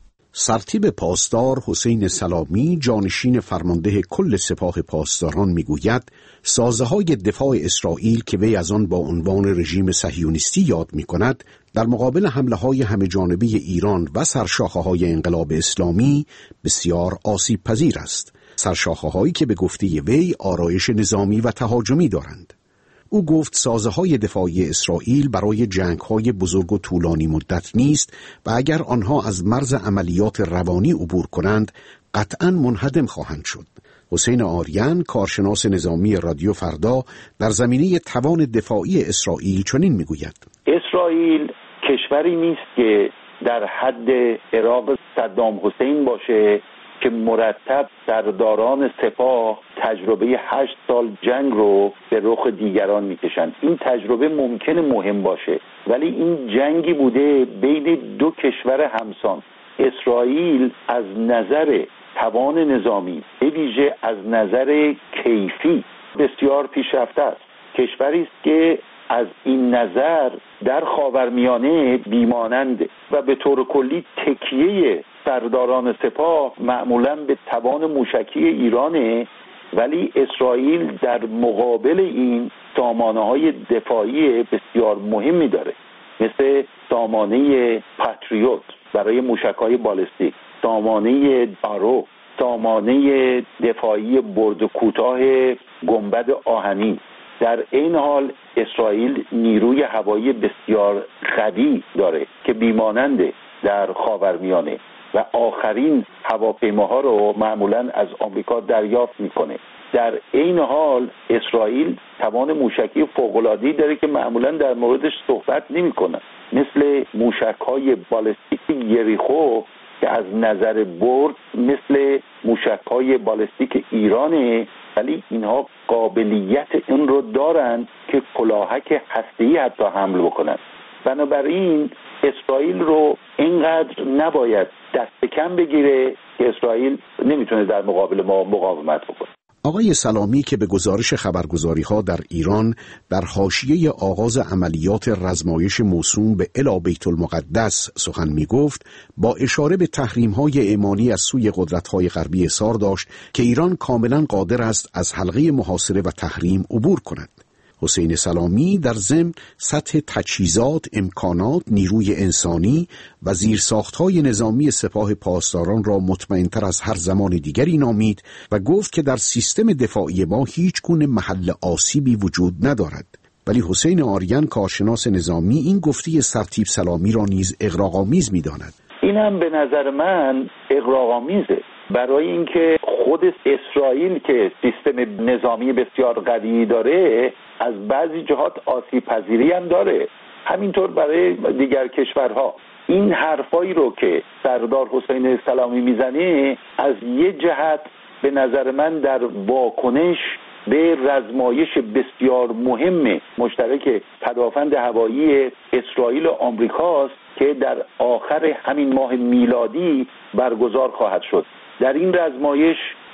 سرتیپ پاسدار حسین سلامی جانشین فرمانده کل سپاه پاسداران میگوید سازه‌های دفاع اسرائیل که وی از آن با عنوان رژیم صهیونیستی یاد می‌کند در مقابل حمله‌های همه‌جانبه ایران و سرشاخه‌های انقلاب اسلامی بسیار آسیب پذیر است، سرشاخه‌هایی که به گفته وی آرایش نظامی و تهاجمی دارند. او گفت سازه‌های دفاعی اسرائیل برای جنگ‌های بزرگ و طولانی مدت نیست و اگر آنها از مرز عملیات روانی عبور کنند قطعاً منهدم خواهند شد. حسین آریان کارشناس نظامی رادیو فردا در زمینه توان دفاعی اسرائیل چنین میگوید: اسرائیل کشوری نیست که در حد عراق صدام حسین باشه که مرتب سرداران سپاه تجربه 8 سال جنگ رو به رخ دیگران میکشند. این تجربه ممکنه مهم باشه ولی این جنگی بوده بین دو کشور همسان. اسرائیل از نظر توان نظامی به ویژه از نظر کیفی بسیار پیشرفته است. کشوری است که از این نظر در خاورمیانه بیماننده و به طور کلی تکیه سرداران سپاه معمولاً به توان موشکی ایرانه، ولی اسرائیل در مقابل این سامانه‌های دفاعی بسیار مهمی داره، مثل سامانه پاتریوت برای موشک‌های بالستیک، سامانه آرو، سامانه دفاعی برد کوتاه گنبد آهنین. در این حال اسرائیل نیروی هوایی بسیار قوی داره که بیماننده در خاورمیانه و آخرین هواپیماها رو معمولاً از آمریکا دریافت میکنه. در این حال اسرائیل توان موشکی فوق‌العاده‌ای داره که معمولاً در موردش صحبت نمیکنه، مثل موشک‌های بالستیک یریخو که از نظر برد مثل موشک‌های بالستیک ایرانه، ولی اینها قابلیت این رو دارن که کلاهک هسته‌ای حتی حمل بکنن. بنابراین اسرائیل رو اینقدر نباید دست کم بگیره که اسرائیل نمیتونه در مقابل ما مقاومت بکنه. آقای سلامی که به گزارش خبرگزاری‌ها در ایران در حاشیه آغاز عملیات رزمایش موسوم به الی بیت المقدس سخن می‌گفت، با اشاره به تحریم‌های ایمانی از سوی قدرت‌های غربی اصرار داشت که ایران کاملاً قادر است از حلقه محاصره و تحریم عبور کند. حسین سلامی در ضمن سطح تجهیزات، امکانات، نیروی انسانی و زیرساخت‌های نظامی سپاه پاسداران را مطمئن‌تر از هر زمان دیگری نامید و گفت که در سیستم دفاعی ما هیچ گونه محل آسیبی وجود ندارد. ولی حسین آریان کارشناس نظامی این گفته سرتیپ سلامی را نیز اغراق‌آمیز می‌داند. این هم به نظر من اغراق‌آمیزه، برای اینکه خود اسرائیل که سیستم نظامی بسیار قوی داره از بعضی جهات آسیب پذیری هم داره، همینطور برای دیگر کشورها. این حرفایی رو که سردار حسین سلامی میزنه از یه جهت به نظر من در واکنش به رزمایش بسیار مهم مشترک پدافند هوایی اسرائیل و آمریکاست که در آخر همین ماه میلادی برگزار خواهد شد. در این رزمایش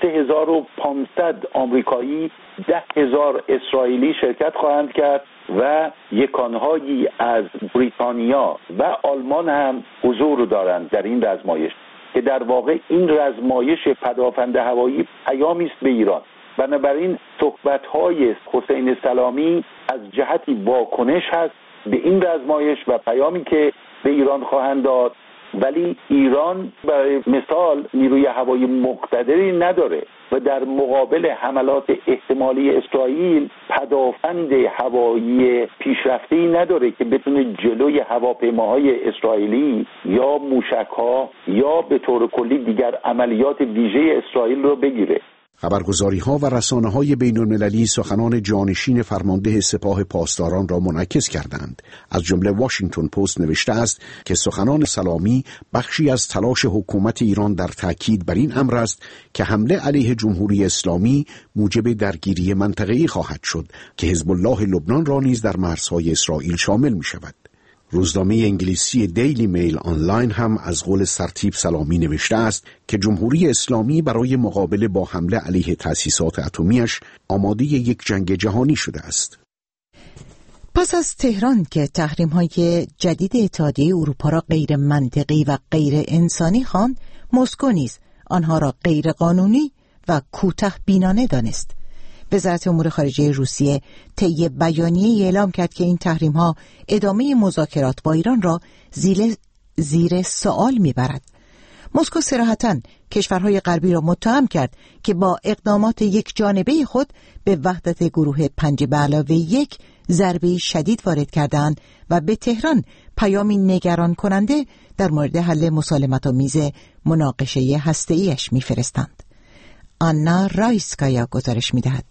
3500 آمریکایی، 10,000 اسرائیلی شرکت خواهند کرد و یکانهایی از بریتانیا و آلمان هم حضور دارند در این رزمایش، که در واقع این رزمایش پدافند هوایی پیامی است به ایران. بنابراین صحبت‌های حسین سلامی از جهتی واکنش هست به این رزمایش و پیامی که به ایران خواهند داد، ولی ایران برای مثال نیروی هوایی مقتدری نداره و در مقابل حملات احتمالی اسرائیل پدافند هوایی پیشرفته‌ای نداره که بتونه جلوی هواپیماهای اسرائیلی یا موشک‌ها یا به طور کلی دیگر عملیات ویژه اسرائیل رو بگیره. خبرگزاری‌ها و رسانه‌های بین‌المللی سخنان جانشین فرمانده سپاه پاسداران را منعکس کردند. از جمله واشنگتن پست نوشته است که سخنان سلامی بخشی از تلاش حکومت ایران در تاکید بر این امر است که حمله علیه جمهوری اسلامی موجب درگیری منطقه‌ای خواهد شد که حزب الله لبنان را نیز در مرزهای اسرائیل شامل می‌شود. روزنامه انگلیسی دیلی میل آنلاین هم از قول سرتیپ سلامی نوشته است که جمهوری اسلامی برای مقابله با حمله علیه تأسیسات اتمیش آماده یک جنگ جهانی شده است. پس از تهران که تحریم‌های جدید اتحادیه اروپا را غیر منطقی و غیر انسانی خواند، مسکو نیز آنها را غیر قانونی و کوتاه بینانه دانست. وزارت امور خارجه روسیه طی بیانیه‌ای اعلام کرد که این تحریم‌ها ادامه مذاکرات با ایران را زیر سوال می‌برد. مسکو صراحتاً کشورهای غربی را متهم کرد که با اقدامات یک جانبه خود به وحدت گروه 5+1 ضربه شدید وارد کردند و به تهران پیامی نگران کننده در مورد حل مسالمت‌آمیز مناقشه هسته‌ایش می‌فرستند. آنا رایسکایا گزارش می‌دهد.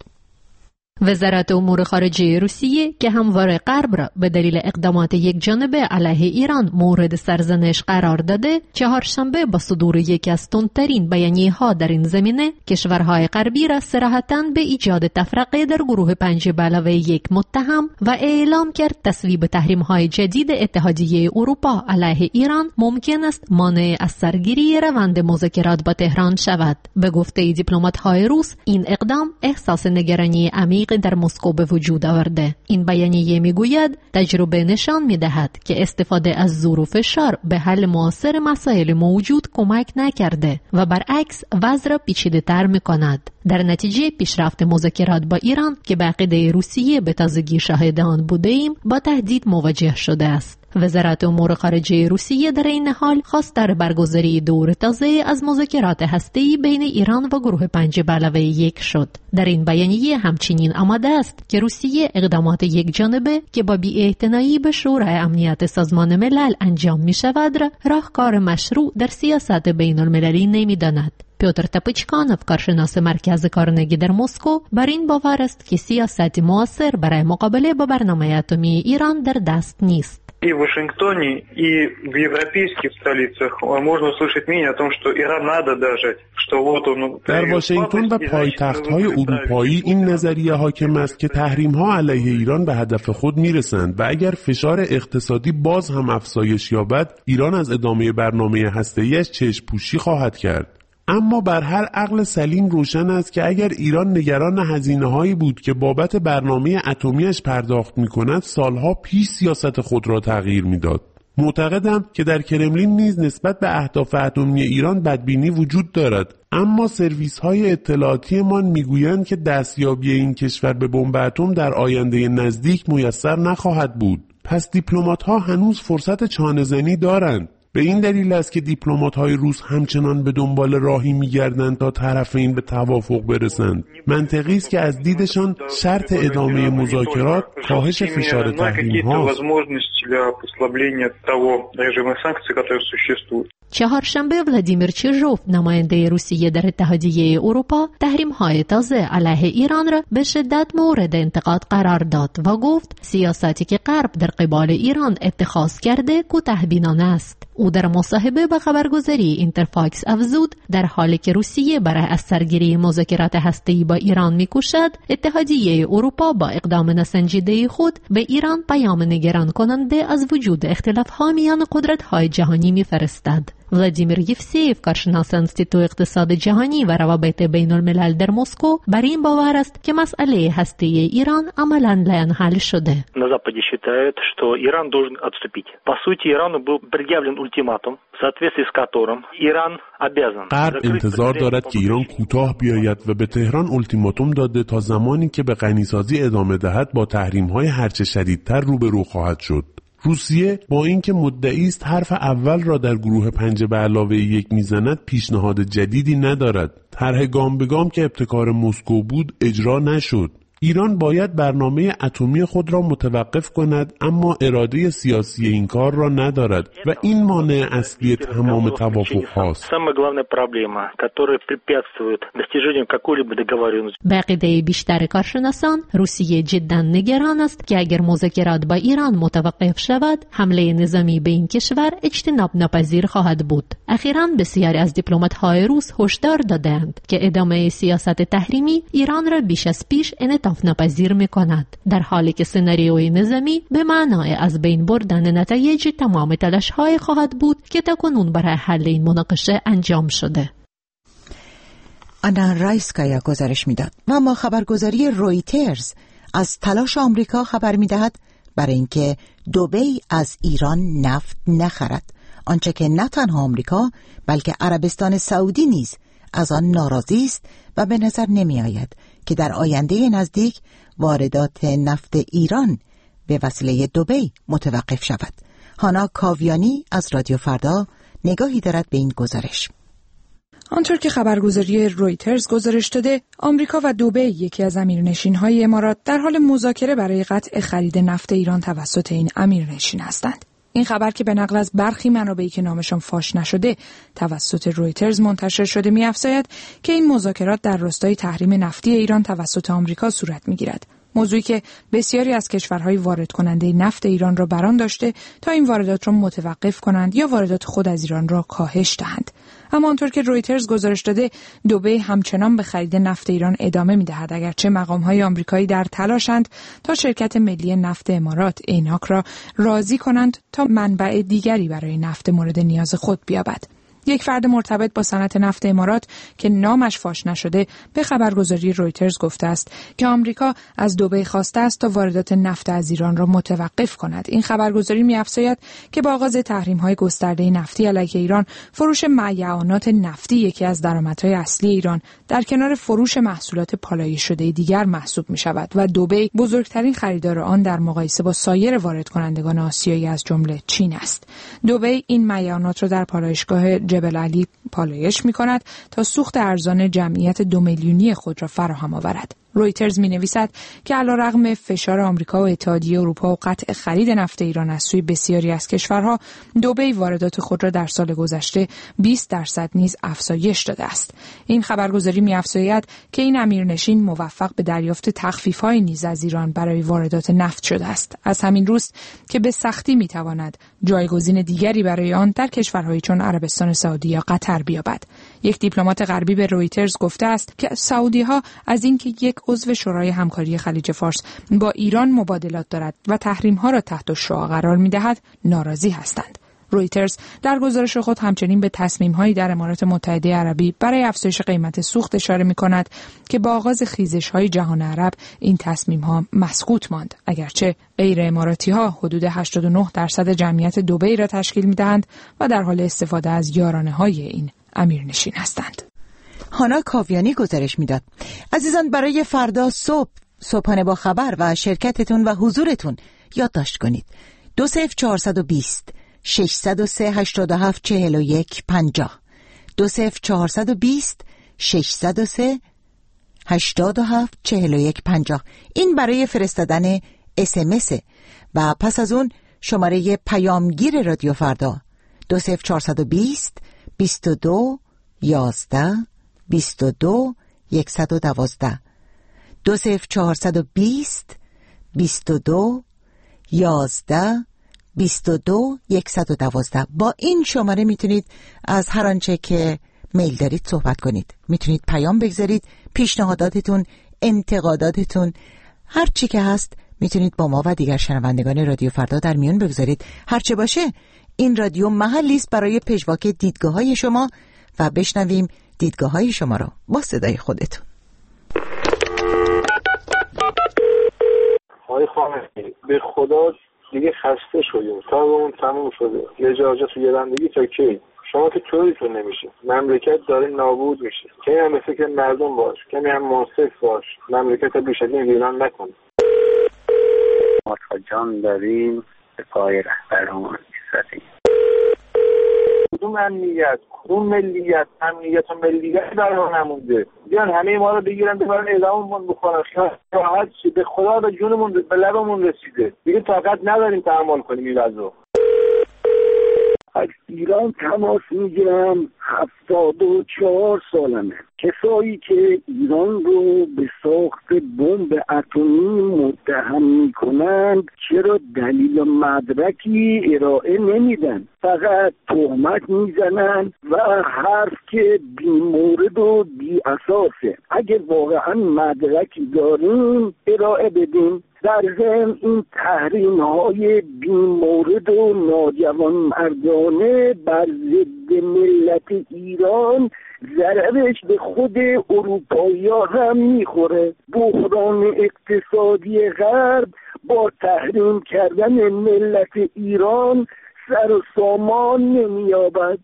وزارت امور خارجه روسیه که همواره غرب را به دلیل اقدامات یک جانبه علیه ایران مورد سرزنش قرار داده، چهارشنبه با صدور یکی از تندترین بیانیه‌ها در این زمینه کشورهای غربی را صراحتاً به ایجاد تفرقه در گروه 5+1 متهم و اعلام کرد تصویب تحریم‌های جدید اتحادیه اروپا علیه ایران ممکن است مانع از سرگیری روند مذاکرات با تهران شود. به گفته دیپلمات‌های روس، این اقدام احساس نگرانی عمیق در مسکو به وجود آورده. این بیانیه میگوید تجربه نشان میدهد که استفاده از زور و فشار به حل معاصر مسائل موجود کمک نکرده و برعکس وضع را پیچیده‌تر میکند. در نتیجه پیشرفت مذاکرات با ایران که به عقیده روسیه به تازگی شاهد آن بوده ایم با تهدید مواجه شده است. وزارت امور خارجه روسیه در این حال خواستار برگزاری دور تازه از مذاکرات هسته‌ای بین ایران و گروه 5+1 شد. در این بیانیه همچنین آمده است که روسیه اقدامات یک جانبه که با بی‌اعتنایی به شورای امنیت سازمان ملل انجام می شود را راهکار مشروع در سیاست بین المللی نمی داند. پیوتر تپچکانوف، کارشناس مرکز کارنگی در مسکو، بر این باور است که سیاست موثر برای مقابله با برنامه اتمی ایران در دست نیست. И в Вашингтоне, и в европейских столицах можно услышать мнение о том, что Иран надо дожать, что вот он... در واشنگتن و پایتخت‌های اروپایی این نظریه حاکم است که تحریم‌ها علیه ایران به هدف خود می‌رسند و اگر فشار اقتصادی باز هم افزایش یابد، ایران از ادامه برنامه هسته‌ایش چشم‌پوشی خواهد کرد. اما بر هر عقل سلیم روشن است که اگر ایران نگران هزینه‌هایی بود که بابت برنامه اتمیش پرداخت می‌کند، سالها پیش سیاست خود را تغییر می‌داد. معتقدم که در کرملین نیز نسبت به اهداف اتمی ایران بدبینی وجود دارد، اما سرویس‌های اطلاعاتیمان می‌گویند که دستیابی این کشور به بمب اتم در آینده نزدیک میسر نخواهد بود. پس دیپلمات‌ها هنوز فرصت چانه‌زنی دارند. به این دلیل است که دیپلمات‌های روس همچنان به دنبال راهی می‌گردند تا طرفین به توافق برسند. منطقی است که از دیدشان شرط ادامه مذاکرات کاهش فشار تحریم‌ها. چهارشنبه ولادیمیر چیژوف، نماینده روسیه در اتحادیه اروپا، تحریم‌های تازه علیه ایران را به شدت مورد انتقاد قرار داد و گفت سیاستی که غرب در قبال ایران اتخاذ کرده کوتاه‌بینانه است. او در مصاحبه با خبرگزاری اینترفاکس افزود در حالی که روسیه برای از سرگیری مذاکرات هسته‌ای با ایران می‌کوشد، اتحادیه اروپا با اقدام ناسنجیده خود به ایران پیام نگران کننده از وجود اختلاف‌ها میان قدرت‌های جهانی می‌فرستد. ولادیمیر یفسیف، کارشناس انستیتو اقتصاد جهانی و روابط بین الملل در مسکو، بر این باور است که مسئله هسته ایران عملاً لاین حل شده. На Западе считают, что Иран должен отступить. По сути, Ирану был предъявлен ультиматум, в соответствии с которым Иран обязан. غرب انتظار دارد که ایران کوتاه بیاید و به تهران التیماتوم داده تا زمانی که به غنیسازی ادامه دهد با تحریم‌های هرچه شدیدتر روبرو خواهد شد. روسیه با اینکه مدعی است حرف اول را در گروه 5+1 میزند، پیشنهاد جدیدی ندارد. طرح گام به گام که ابتکار مسکو بود اجرا نشد. ایران باید برنامه اتمی خود را متوقف کند، اما اراده سیاسی این کار را ندارد و این مانع اصلی تمام توافق هاست. به عقیده بیشتر کارشناسان، روسیه جدا نگران است که اگر مذاکرات با ایران متوقف شود، حمله نظامی به این کشور اجتناب ناپذیر خواهد بود. اخیراً بسیاری از دیپلمات‌های روس هشدار دادند که ادامه سیاست تحریمی ایران را بیش از پیش انعطاف ناپذیر می‌کند، در حالی که سناریوی نظامی به معنای از بین بردن نتایج تمام تلاش‌های خواهد بود که تاکنون برای حل این مناقشه انجام شده. آنا رایسکایا گزارش میداد و اما خبرگزاری رویترز از تلاش آمریکا خبر میدهد برای اینکه دبی از ایران نفت نخرد، آنچه که نه تنها آمریکا بلکه عربستان سعودی نیز از آن ناراضی است و به نظر نمی آید که در آینده نزدیک واردات نفت ایران به وسیله دبی متوقف شود. هانا کاویانی از رادیو فردا نگاهی دارد به این گزارش. آنطور که خبرگزاری رویترز گزارش داده، آمریکا و دبی، یکی از امیرنشین‌های امارات، در حال مذاکره برای قطع خرید نفت ایران توسط این امیرنشین هستند. این خبر که به نقل از برخی منابعی که نامشان فاش نشده توسط رویترز منتشر شده می‌افزاید که این مذاکرات در راستای تحریم نفتی ایران توسط آمریکا صورت می‌گیرد. موضوعی که بسیاری از کشورهای وارد کننده نفت ایران را بران داشته تا این واردات را متوقف کنند یا واردات خود از ایران را کاهش دهند. اما آنطور که رویترز گزارش داده، دبی همچنان به خرید نفت ایران ادامه می‌دهد، اگرچه مقام‌های آمریکایی در تلاشند تا شرکت ملی نفت امارات ایناک را راضی کنند تا منبع دیگری برای نفت مورد نیاز خود بیابد. یک فرد مرتبط با صنعت نفت امارات که نامش فاش نشده به خبرگزاری رویترز گفته است که آمریکا از دبی خواسته است تا واردات نفت از ایران را متوقف کند. این خبرگزاری می‌افزاید که با آغاز تحریم‌های گسترده نفتی علیه ایران، فروش معیعانات نفتی یکی از درآمدهای اصلی ایران در کنار فروش محصولات پالایش شده دیگر محسوب می‌شود و دبی بزرگترین خریدار آن در مقایسه با سایر وارد کنندگان آسیایی از جمله چین است. دبی این معیعانات را در پالایشگاه جبل علی پالایش می‌کند تا سوخت ارزان جمعیت 2 میلیونی خود را فراهم آورد. رویترز می‌نویسد که علیرغم فشار آمریکا و اتحادیه اروپا و قطع خرید نفت ایران از سوی بسیاری از کشورها، دبی واردات خود را در سال گذشته 20% نیز افزایش داده است. این خبرگزاری می‌افزاید که این امیرنشین موفق به دریافت تخفیف‌های نیز از ایران برای واردات نفت شده است. از همین روست که به سختی می‌تواند جایگزین دیگری برای آن در کشورهایی چون عربستان سعودی یا قطر بیابد. یک دیپلمات غربی به رویترز گفته است که سعودی‌ها از اینکه یک عضو شورای همکاری خلیج فارس با ایران مبادلات دارد و تحریم‌ها را تحت شعاع قرار می‌دهد ناراضی هستند. رویترز در گزارش خود همچنین به تصمیم‌هایی در امارات متحده عربی برای افزایش قیمت سوخت اشاره می‌کند که با آغاز خیزش‌های جهان عرب این تصمیم‌ها مسکوت ماند، اگرچه غیر اماراتی‌ها حدود 89% جمعیت دبی را تشکیل می‌دهند و در حال استفاده از یارانه‌های این امیرنشین هستند. هانا کاویانی گزارش میداد. عزیزان، برای فردا صبحانه با خبر و شرکتتون و حضورتون یادداشت کنید. 20420 603 87 41 50 20420 603 87 41 50. این برای فرستادن SMS و پس از اون شماره پیامگیر رادیو فردا 20420 22 11 22 112 20420 22 11 22 112. با این شماره میتونید از هر آنچه که میل دارید صحبت کنید. میتونید پیام بگذارید، پیشنهاداتتون، انتقاداتتون، هر چی که هست میتونید با ما و دیگر شنوندگان رادیو فردا در میون بگذارید. هرچه باشه این رادیو محلی است برای پژواک دیدگاه‌های شما و بشنویم دیدگاه‌های شما را با صدای خودتون. آقای خامنه‌ای، به خدا دیگه خسته شدیم، تا اون تموم شده. یه جا تو گیرندگی تا کی؟ شما که طوریتون نمیشه، مملکت داره نابود میشه. کمی هم به فکر مردم باش، کمی هم منصف باش، مملکت بیش از این ویران نکن. ما تا جان داریم به پای رهبران ایستادیم. کدوم امنیت، کدوم اون ملیت، امنیت و ملیت در ما نمونده. بیان همه ما رو بگیرن ببرن اعداممون بکنن، خیال راحت شی. به خدا به جونمون به لبمون رسیده، دیگه طاقت نداریم تحمل کنیم این وضع. از ایران تماس میگیرم، 74 سالمه. کسایی که ایران رو به ساخت بمب اتمی متهم میکنند چرا دلیل و مدرکی ارائه نمیدن؟ فقط تهمت میزنن و حرف که بی مورد و بی اساسه. اگه واقعا مدرکی داریم ارائه بدیم. در ضمن این تحریم های بی مورد و ناجوان مردانه بر ضد ملت ایران ضررش به خود اروپایی ها هم میخوره. بحران اقتصادی غرب با تحریم کردن ملت ایران سر و سامان نمییابد.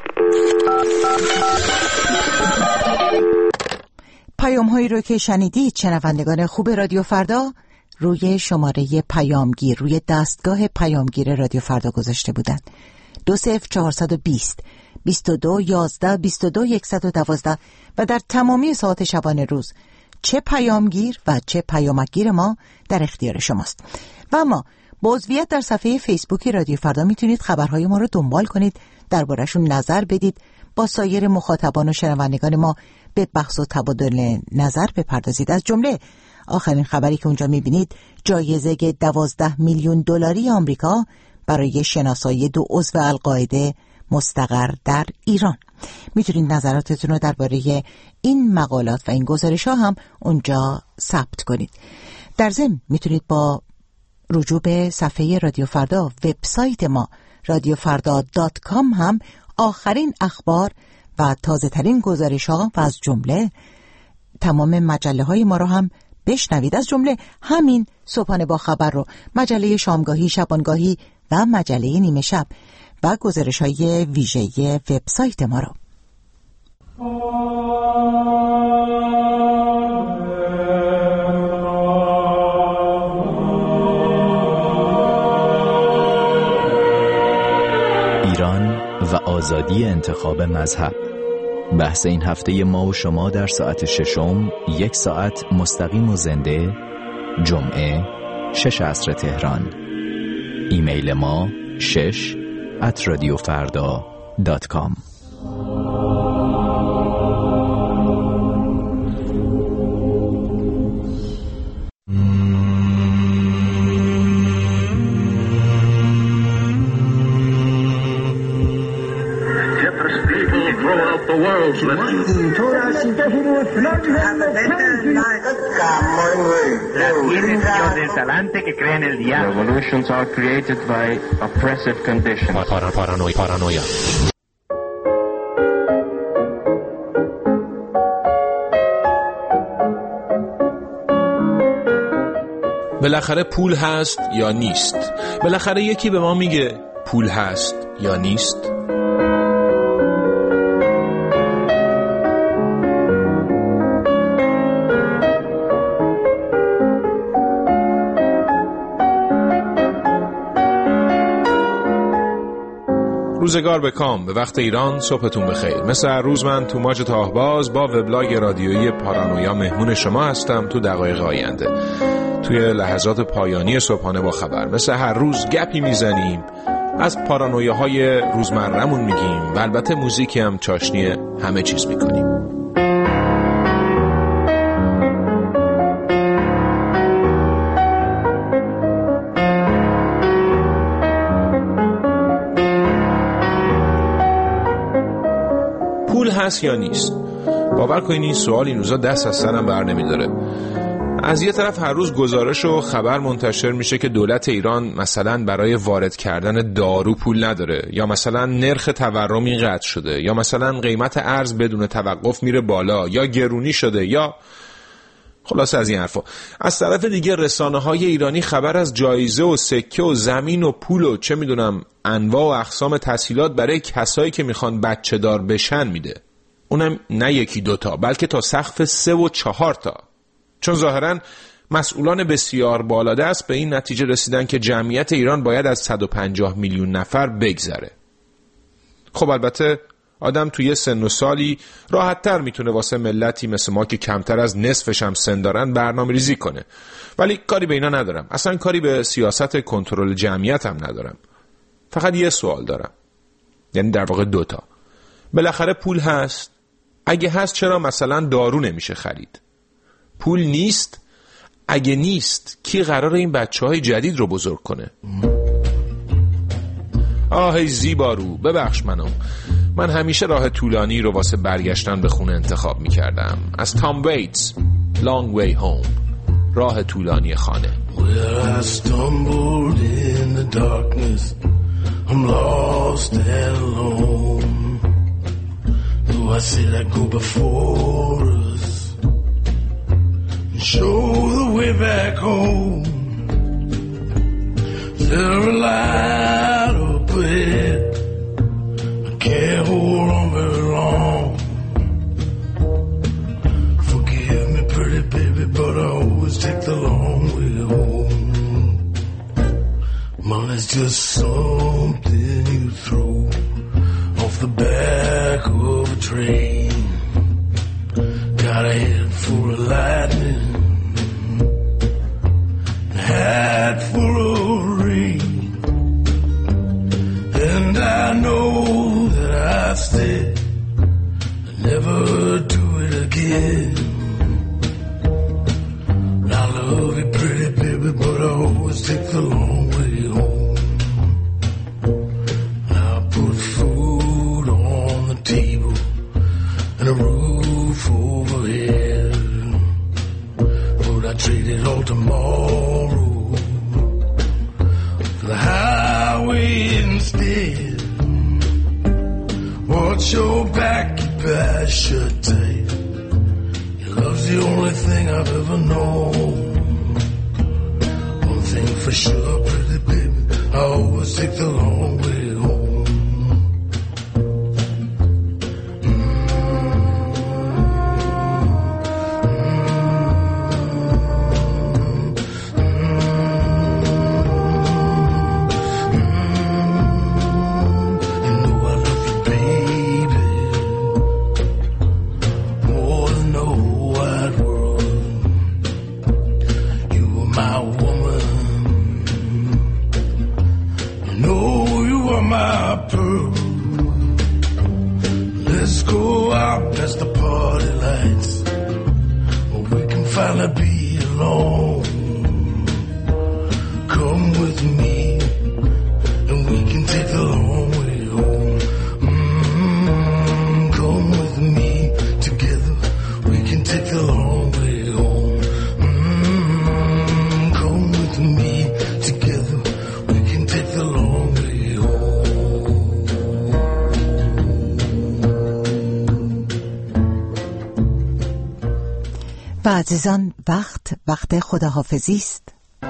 پیام هایی رو که شنیدید شنوندگان خوب رادیو فردا روی شماره پیامگیر، روی دستگاه پیامگیر رادیو فردا گذاشته بودند. 20420 22 11 22 112 و در تمامی ساعت شبانه روز چه پیامگیر و چه پیامگیر ما در اختیار شماست. و اما با عضویت در صفحه فیسبوک رادیو فردا میتونید خبرهای ما رو دنبال کنید، درباره‌شون نظر بدید، با سایر مخاطبان و شنوندگان ما به بحث و تبادل نظر بپردازید. از جمله آخرین خبری که اونجا میبینید جایزه 12 میلیون دلاری آمریکا برای شناسایی 2 عضو القاعده مستقر در ایران. میتونید نظراتتون رو درباره این مقالات و این گزارش‌ها هم اونجا ثبت کنید. در ضمن میتونید با رجوع به صفحه رادیو فردا، وبسایت ما radiofrda.com هم آخرین اخبار و تازه ترین گزارش‌ها و از جمله تمام مجله های ما رو هم بشنوید. از جمله همین صبحانه با خبر رو، مجله شامگاهی، شبانگاهی و مجله نیمه شب و گزارش های ویژه وبسایت ما رو. ایران و آزادی انتخاب مذهب. بحث این هفته ما و شما در ساعت 6، 1 ساعت مستقیم و زنده، جمعه 6 عصر تهران. ایمیل ما 6@radiofarda.com. Revolutions are created by oppressive conditions. Paranoia. بالاخره پول هست یا نیست؟ بالاخره یکی به ما میگه پول هست یا نیست؟ روزگار به کام، به وقت ایران صبحتون بخیر. مثل هر روز من توماج تاهباز با وبلاگ رادیویی پارانویا مهمون شما هستم تو دقایق آینده. توی لحظات پایانی صبحانه با خبر مثل هر روز گپی میزنیم، از پارانویاهای روزمره‌مون میگیم و البته موزیکی هم چاشنی همه چیز میکنیم. پول هست یا نیست؟ باور کنین این سوال این روزا دست از سرم بر نمیداره. از یه طرف هر روز گزارش و خبر منتشر میشه که دولت ایران مثلا برای وارد کردن دارو پول نداره، یا مثلا نرخ تورمی قطع شده، یا مثلا قیمت ارز بدون توقف میره بالا، یا گرونی شده، یا خلاصه از این حرفا. از طرف دیگه رسانه‌های ایرانی خبر از جایزه و سکه و زمین و پول و چه میدونم انواع و اقسام تسهیلات برای کسایی که میخوان بچه دار بشن میده. اونم نه یکی دوتا، بلکه تا سقف 3 و 4 تا. چون ظاهراً مسئولان بسیار بالادست به این نتیجه رسیدن که جمعیت ایران باید از 150 میلیون نفر بگذره. خب البته آدم توی سن و سالی راحت‌تر میتونه واسه ملتی مثل ما که کمتر از نصفش هم سن دارن برنامه‌ریزی کنه. ولی کاری به اینا ندارم. اصلا کاری به سیاست کنترل جمعیت هم ندارم. فقط یه سوال دارم. یعنی در واقع 2 تا. بالاخره پول هست؟ اگه هست چرا مثلا دارو نمیشه خرید؟ پول نیست؟ اگه نیست کی قرار این بچه‌های جدید رو بزرگ کنه؟ آهی زیبارو، ببخش من همیشه راه طولانی رو واسه برگشتن به خونه انتخاب میکردم. از تام ویتس Long Way Home، راه طولانی خانه. Well, I stumbled in the darkness, I'm lost and alone. Though I said I'd go before us and show the way back home. There a light up ahead, I can't hold on very long. Forgive me, pretty baby, but I always take the long way home. Money's just something you throw off the back of a train. Got a head full of lightning, a hat full of rain, and I know that I said I'd never do it again. I love you, pretty baby, but I always take the long way home. I put food on the table and a roof overhead, but I trade it all tomorrow for the highway instead. Watch your back, keep your eyes shut tight. Your love's the only thing I've ever known. One thing for sure, pretty baby, I always take the long way home. و عزیزان وقت خداحافظی است.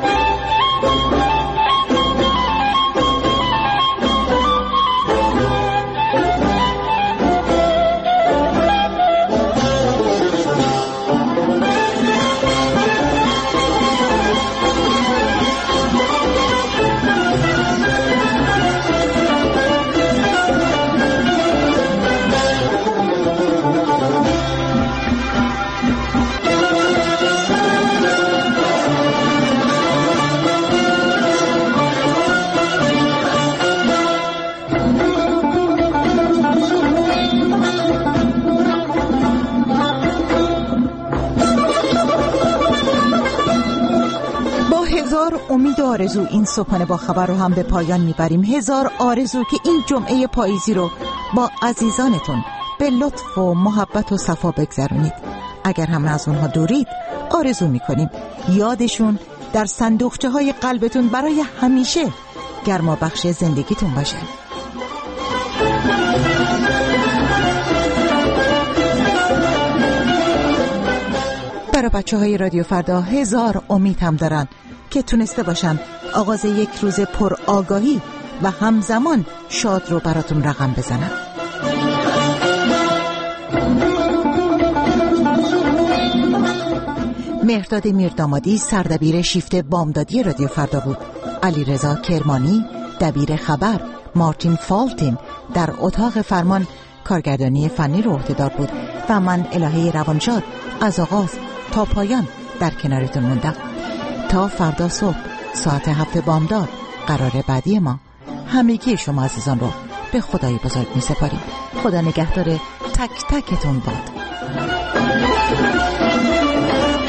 امید و آرزو این صبحانه با خبر رو هم به پایان میبریم. هزار آرزو که این جمعه پاییزی رو با عزیزانتون به لطف و محبت و صفا بگذرونید. اگر هم از اونها دورید آرزو میکنیم یادشون در صندوقچه های قلبتون برای همیشه گرما بخش زندگیتون باشه. برای بچه‌های رادیو فردا هزار امید هم دارن که تونسته باشن آغاز یک روز پر آگاهی و همزمان شاد رو براتون رقم بزنن. مهرداد میردامادی سردبیر شیفت بامدادی رادیو فردا بود. علیرضا کرمانی دبیر خبر، مارتین فالتین در اتاق فرمان کارگردانی فنی رو عهده‌دار بود و من الهه روانشاد از آغاز تا پایان در کنارتون موندم. تا فردا صبح ساعت 7 بامداد قرار بعدی ما. همگی شما عزیزان رو به خدای بزرگ می سپاریم. خدا نگهدار تک تکتون باد.